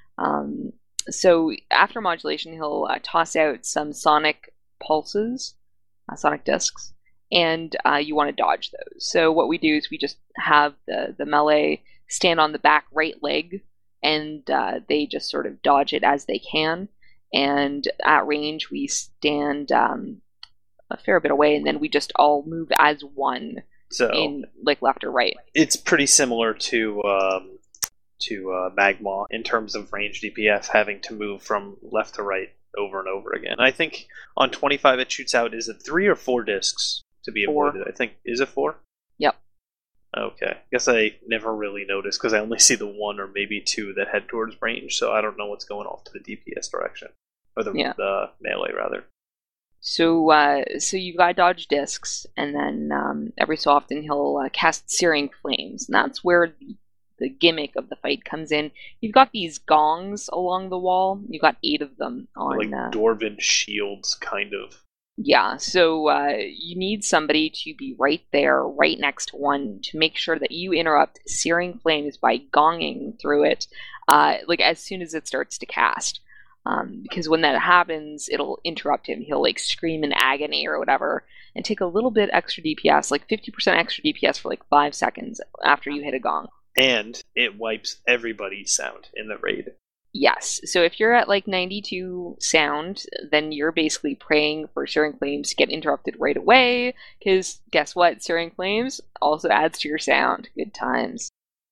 So after modulation, he'll toss out some sonic pulses, sonic discs, and you want to dodge those. So what we do is we just have the melee stand on the back right leg, and they just sort of dodge it as they can. And at range, we stand a fair bit away, and then we just all move as one, so in left or right. It's pretty similar to Magma in terms of range DPS, having to move from left to right over and over again. I think on 25 it shoots out, is it 3 or 4 discs to be 4. avoided? I think, is it 4? Yep. Okay. Guess I never really noticed because I only see the 1 or maybe 2 that head towards range, so I don't know what's going off to the DPS direction. Or the melee, rather. So you've got to dodge discs, and then every so often he'll cast Searing Flames, and that's where the gimmick of the fight comes in. You've got these gongs along the wall. You've got 8 of them on... Like Dwarven shields, kind of. Yeah, so you need somebody to be right there, right next to one, to make sure that you interrupt Searing Flames by gonging through it, as soon as it starts to cast. Because when that happens, it'll interrupt him. He'll scream in agony or whatever, and take a little bit extra DPS, 50% extra DPS for 5 seconds after you hit a gong. And it wipes everybody's sound in the raid. Yes. So if you're at 92 sound, then you're basically praying for Searing Flames to get interrupted right away, because guess what? Searing Flames also adds to your sound. Good times.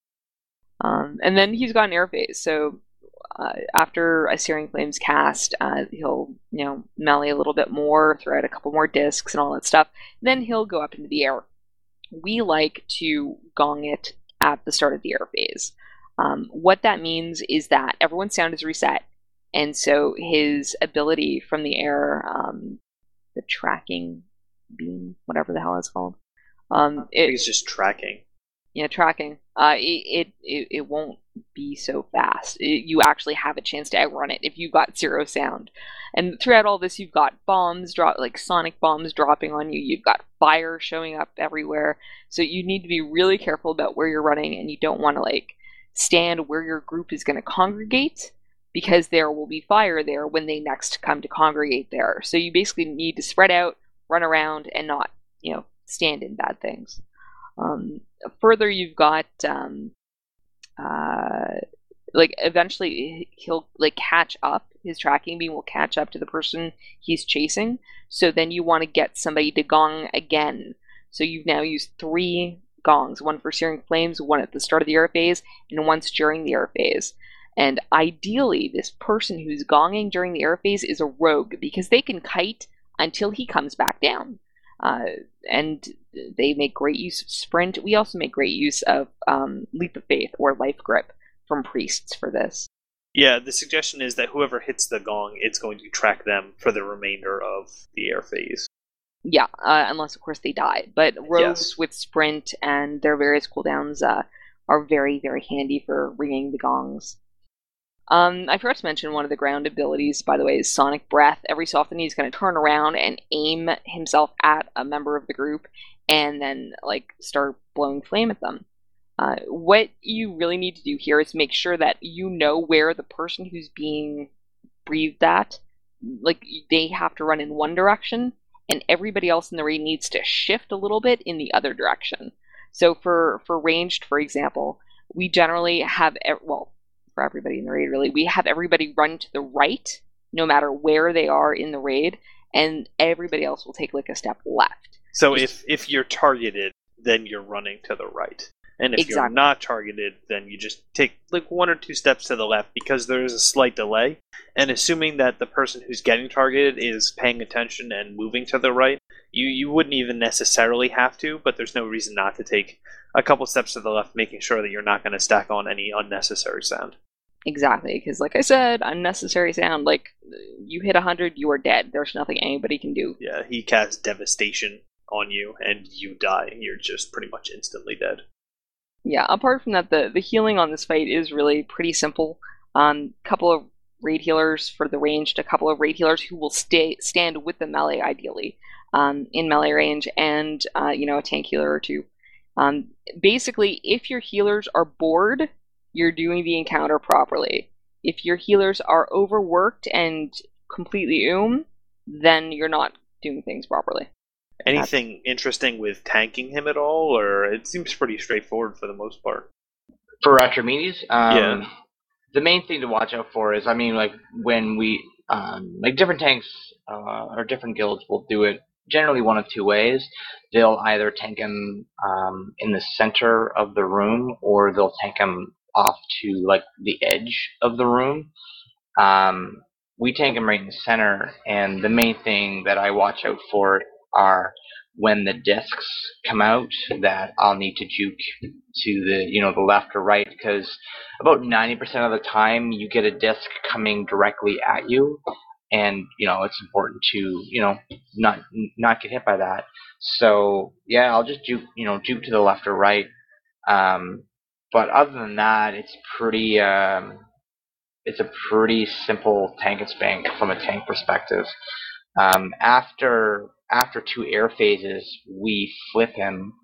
And then he's got an air phase, so after a Searing Flames cast, he'll melee a little bit more, throw out a couple more discs and all that stuff. Then he'll go up into the air. We like to gong it at the start of the air phase. What that means is that everyone's sound is reset, and so his ability from the air, the tracking beam, whatever the hell it's called. I think it's just tracking. Yeah, tracking. It won't be so fast. You actually have a chance to outrun it if you've got 0 sound. And throughout all this, you've got bombs sonic bombs dropping on you. You've got fire showing up everywhere. So you need to be really careful about where you're running, and you don't want to stand where your group is going to congregate, because there will be fire there when they next come to congregate there. So you basically need to spread out, run around, and not, stand in bad things. Further, you've got eventually he'll catch up. His tracking beam will catch up to the person he's chasing. So then you want to get somebody to gong again. So you've now used 3 gongs, 1 for Searing Flames, 1 at the start of the air phase, and once during the air phase. And ideally, this person who's gonging during the air phase is a rogue, because they can kite until he comes back down. And they make great use of sprint. We also make great use of Leap of Faith or Life Grip from priests for this. Yeah, the suggestion is that whoever hits the gong, it's going to track them for the remainder of the air phase. Yeah, unless, of course, they die. But rogues Yes. with sprint and their various cooldowns are very, very handy for ringing the gongs. I forgot to mention one of the ground abilities, by the way, is Sonic Breath. Every so often he's going to turn around and aim himself at a member of the group and then, start blowing flame at them. What you really need to do here is make sure that you know where the person who's being breathed at, they have to run in one direction, and everybody else in the raid needs to shift a little bit in the other direction. So for ranged, for example, we generally have, for everybody in the raid, really, we have everybody run to the right, no matter where they are in the raid, and everybody else will take a step left. So if you're targeted, then you're running to the right. And if you're not targeted, then you just take 1 or 2 steps to the left, because there's a slight delay. And assuming that the person who's getting targeted is paying attention and moving to the right, you wouldn't even necessarily have to, but there's no reason not to take a couple steps to the left, making sure that you're not going to stack on any unnecessary sound. Exactly, because like I said, unnecessary sound, you hit 100, you are dead. There's nothing anybody can do. Yeah, he casts devastation on you, and you die. You're just pretty much instantly dead. Yeah, apart from that, the healing on this fight is really pretty simple. Couple of raid healers for the ranged, a couple of raid healers who will stand with the melee, ideally, in melee range, and, a tank healer or two. Basically, if your healers are bored, you're doing the encounter properly. If your healers are overworked and completely then you're not doing things properly. Anything interesting with tanking him at all, or it seems pretty straightforward for the most part? For Archimedes, yeah. The main thing to watch out for is, when we, different tanks or different guilds will do it generally one of two ways. They'll either tank him in the center of the room, or they'll tank him off to the edge of the room. We tank him right in the center, and the main thing that I watch out for are when the discs come out, that I'll need to juke to the left or right, because about 90% of the time you get a disc coming directly at you, and it's important to not get hit by that. So yeah, I'll just juke to the left or right. But other than that, it's a pretty simple tank and spank from a tank perspective. After 2 air phases, we flip him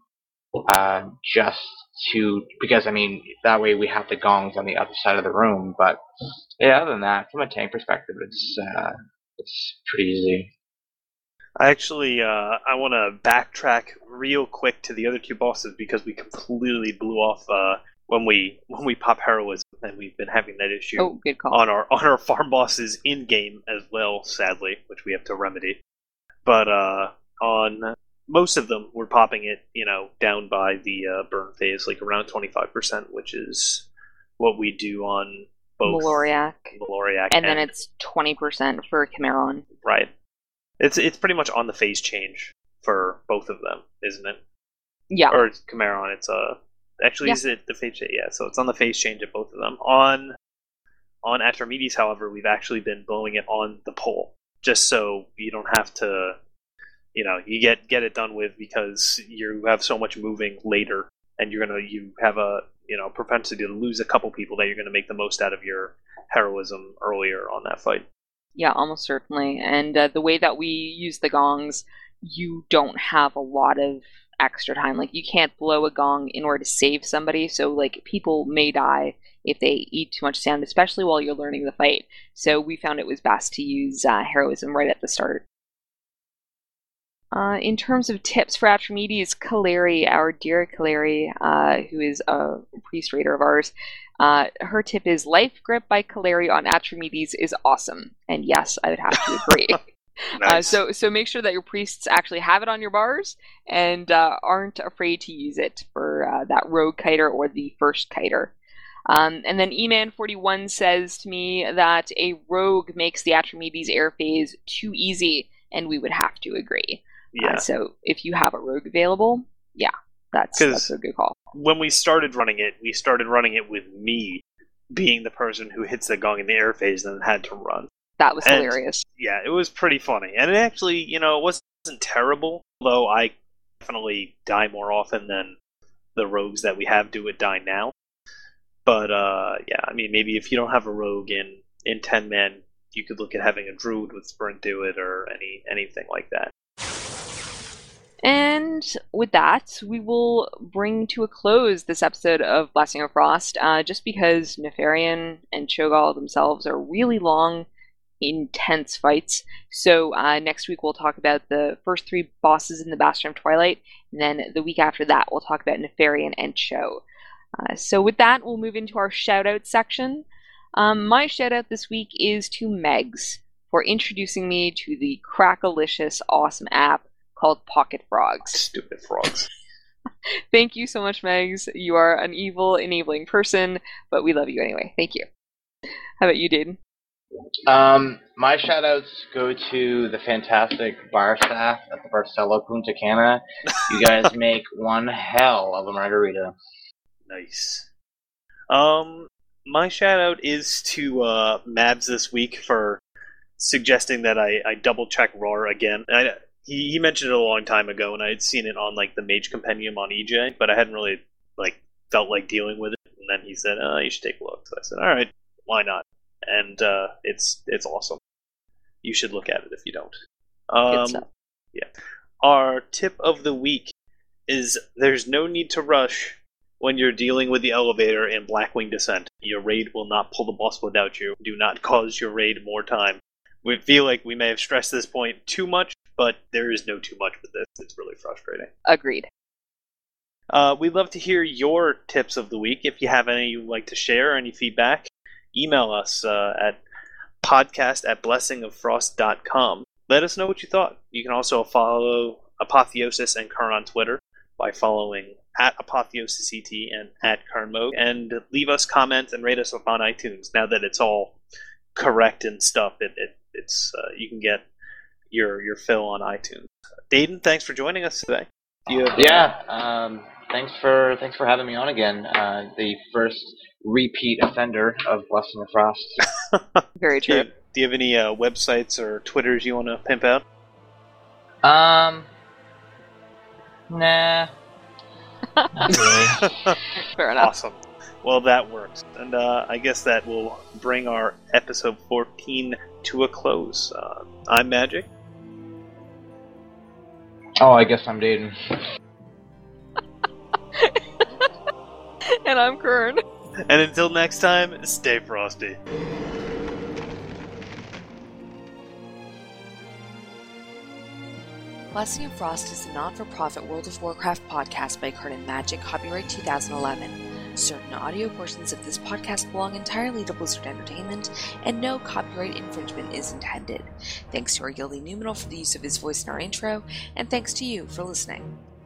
because that way we have the gongs on the other side of the room. But yeah, other than that, from a tank perspective, it's pretty easy. I want to backtrack real quick to the other 2 bosses, because we completely blew off when we pop heroism, and we've been having that issue good call. on our farm bosses in game as well, sadly, which we have to remedy. But on most of them, we're popping it, down by the burn phase, around 25%, which is what we do on both Maloriak, and then it's 20% for Chimeron. Right. It's pretty much on the phase change for both of them, isn't it? Yeah. Or Chimeron, it's actually, yeah. Is it the phase change? Yeah, so it's on the phase change of both of them. On Atramedes, however, we've actually been blowing it on the pole, just so you don't have to, you get it done with, because you have so much moving later, and you have a propensity to lose a couple people, that you're gonna make the most out of your heroism earlier on that fight. Yeah, almost certainly. And the way that we use the gongs, you don't have a lot of extra time. You can't blow a gong in order to save somebody, so people may die if they eat too much sound, especially while you're learning the fight. So we found it was best to use heroism right at the start. In terms of tips for Atramedes, Kaleri, our dear Kaleri, who is a priest raider of ours, her tip is Life Grip by Kaleri on Atramedes is awesome. And yes, I would have to agree. Nice. So make sure that your priests actually have it on your bars, and aren't afraid to use it for that rogue kiter or the first kiter. And then eman41 says to me that a rogue makes the Atramedes air phase too easy, and we would have to agree. Yeah. So if you have a rogue available, yeah, that's a good call. When we started running it with me being the person who hits the gong in the air phase and then had to run. That was hilarious. Yeah, it was pretty funny. And it actually, it wasn't terrible, although I definitely die more often than the rogues that we have do it die now. But, yeah, I mean, maybe if you don't have a rogue in 10-man, you could look at having a druid with sprint do it or anything like that. And with that, we will bring to a close this episode of Blessing of Frost, just because Nefarian and Cho'Gall themselves are really long, intense fights. So next week we'll talk about the first 3 bosses in the Bastion of Twilight, and then the week after that we'll talk about Nefarian and Cho. So with that, we'll move into our shout-out section. My shout-out this week is to Megs for introducing me to the crackalicious, awesome app called Pocket Frogs. Stupid frogs. Thank you so much, Megs. You are an evil, enabling person, but we love you anyway. Thank you. How about you, Dayton? My shoutouts go to the fantastic bar staff at the Barcelo Punta Cana. You guys make one hell of a margarita. Nice. My shoutout is to Mabs this week for suggesting that I double check RAR again. He mentioned it a long time ago, and I had seen it on the Mage Compendium on EJ, but I hadn't really felt like dealing with it. And then he said, "You should take a look." So I said, "All right, why not?" And it's awesome. You should look at it if you don't. Yeah. Our tip of the week is: there's no need to rush when you're dealing with the elevator in Blackwing Descent. Your raid will not pull the boss without you. Do not cause your raid more time. We feel like we may have stressed this point too much, but there is no too much with this. It's really frustrating. Agreed. We'd love to hear your tips of the week. If you have any you'd like to share, any feedback, email us at podcast@blessingoffrost.com. Let us know what you thought. You can also follow Apotheosis and Kern on Twitter by following @ApotheosisET and @KernMode, and leave us comments and rate us up on iTunes. Now that it's all correct and stuff, it's you can get your fill on iTunes. Dayton, thanks for joining us today. Thanks for having me on again. The first repeat offender of Blessing of Frost. Very true. Do you have any websites or Twitters you want to pimp out? Nah. Not really. Fair enough. Awesome. Well, that works. And I guess that will bring our episode 14 to a close. I'm Magic. Oh, I guess I'm Dayton. And I'm Kern. And until next time, stay frosty. Blessing of Frost is a not-for-profit World of Warcraft podcast by Kern and Magic, copyright 2011. Certain audio portions of this podcast belong entirely to Blizzard Entertainment, and no copyright infringement is intended. Thanks to our Gildy Numenal for the use of his voice in our intro, and thanks to you for listening.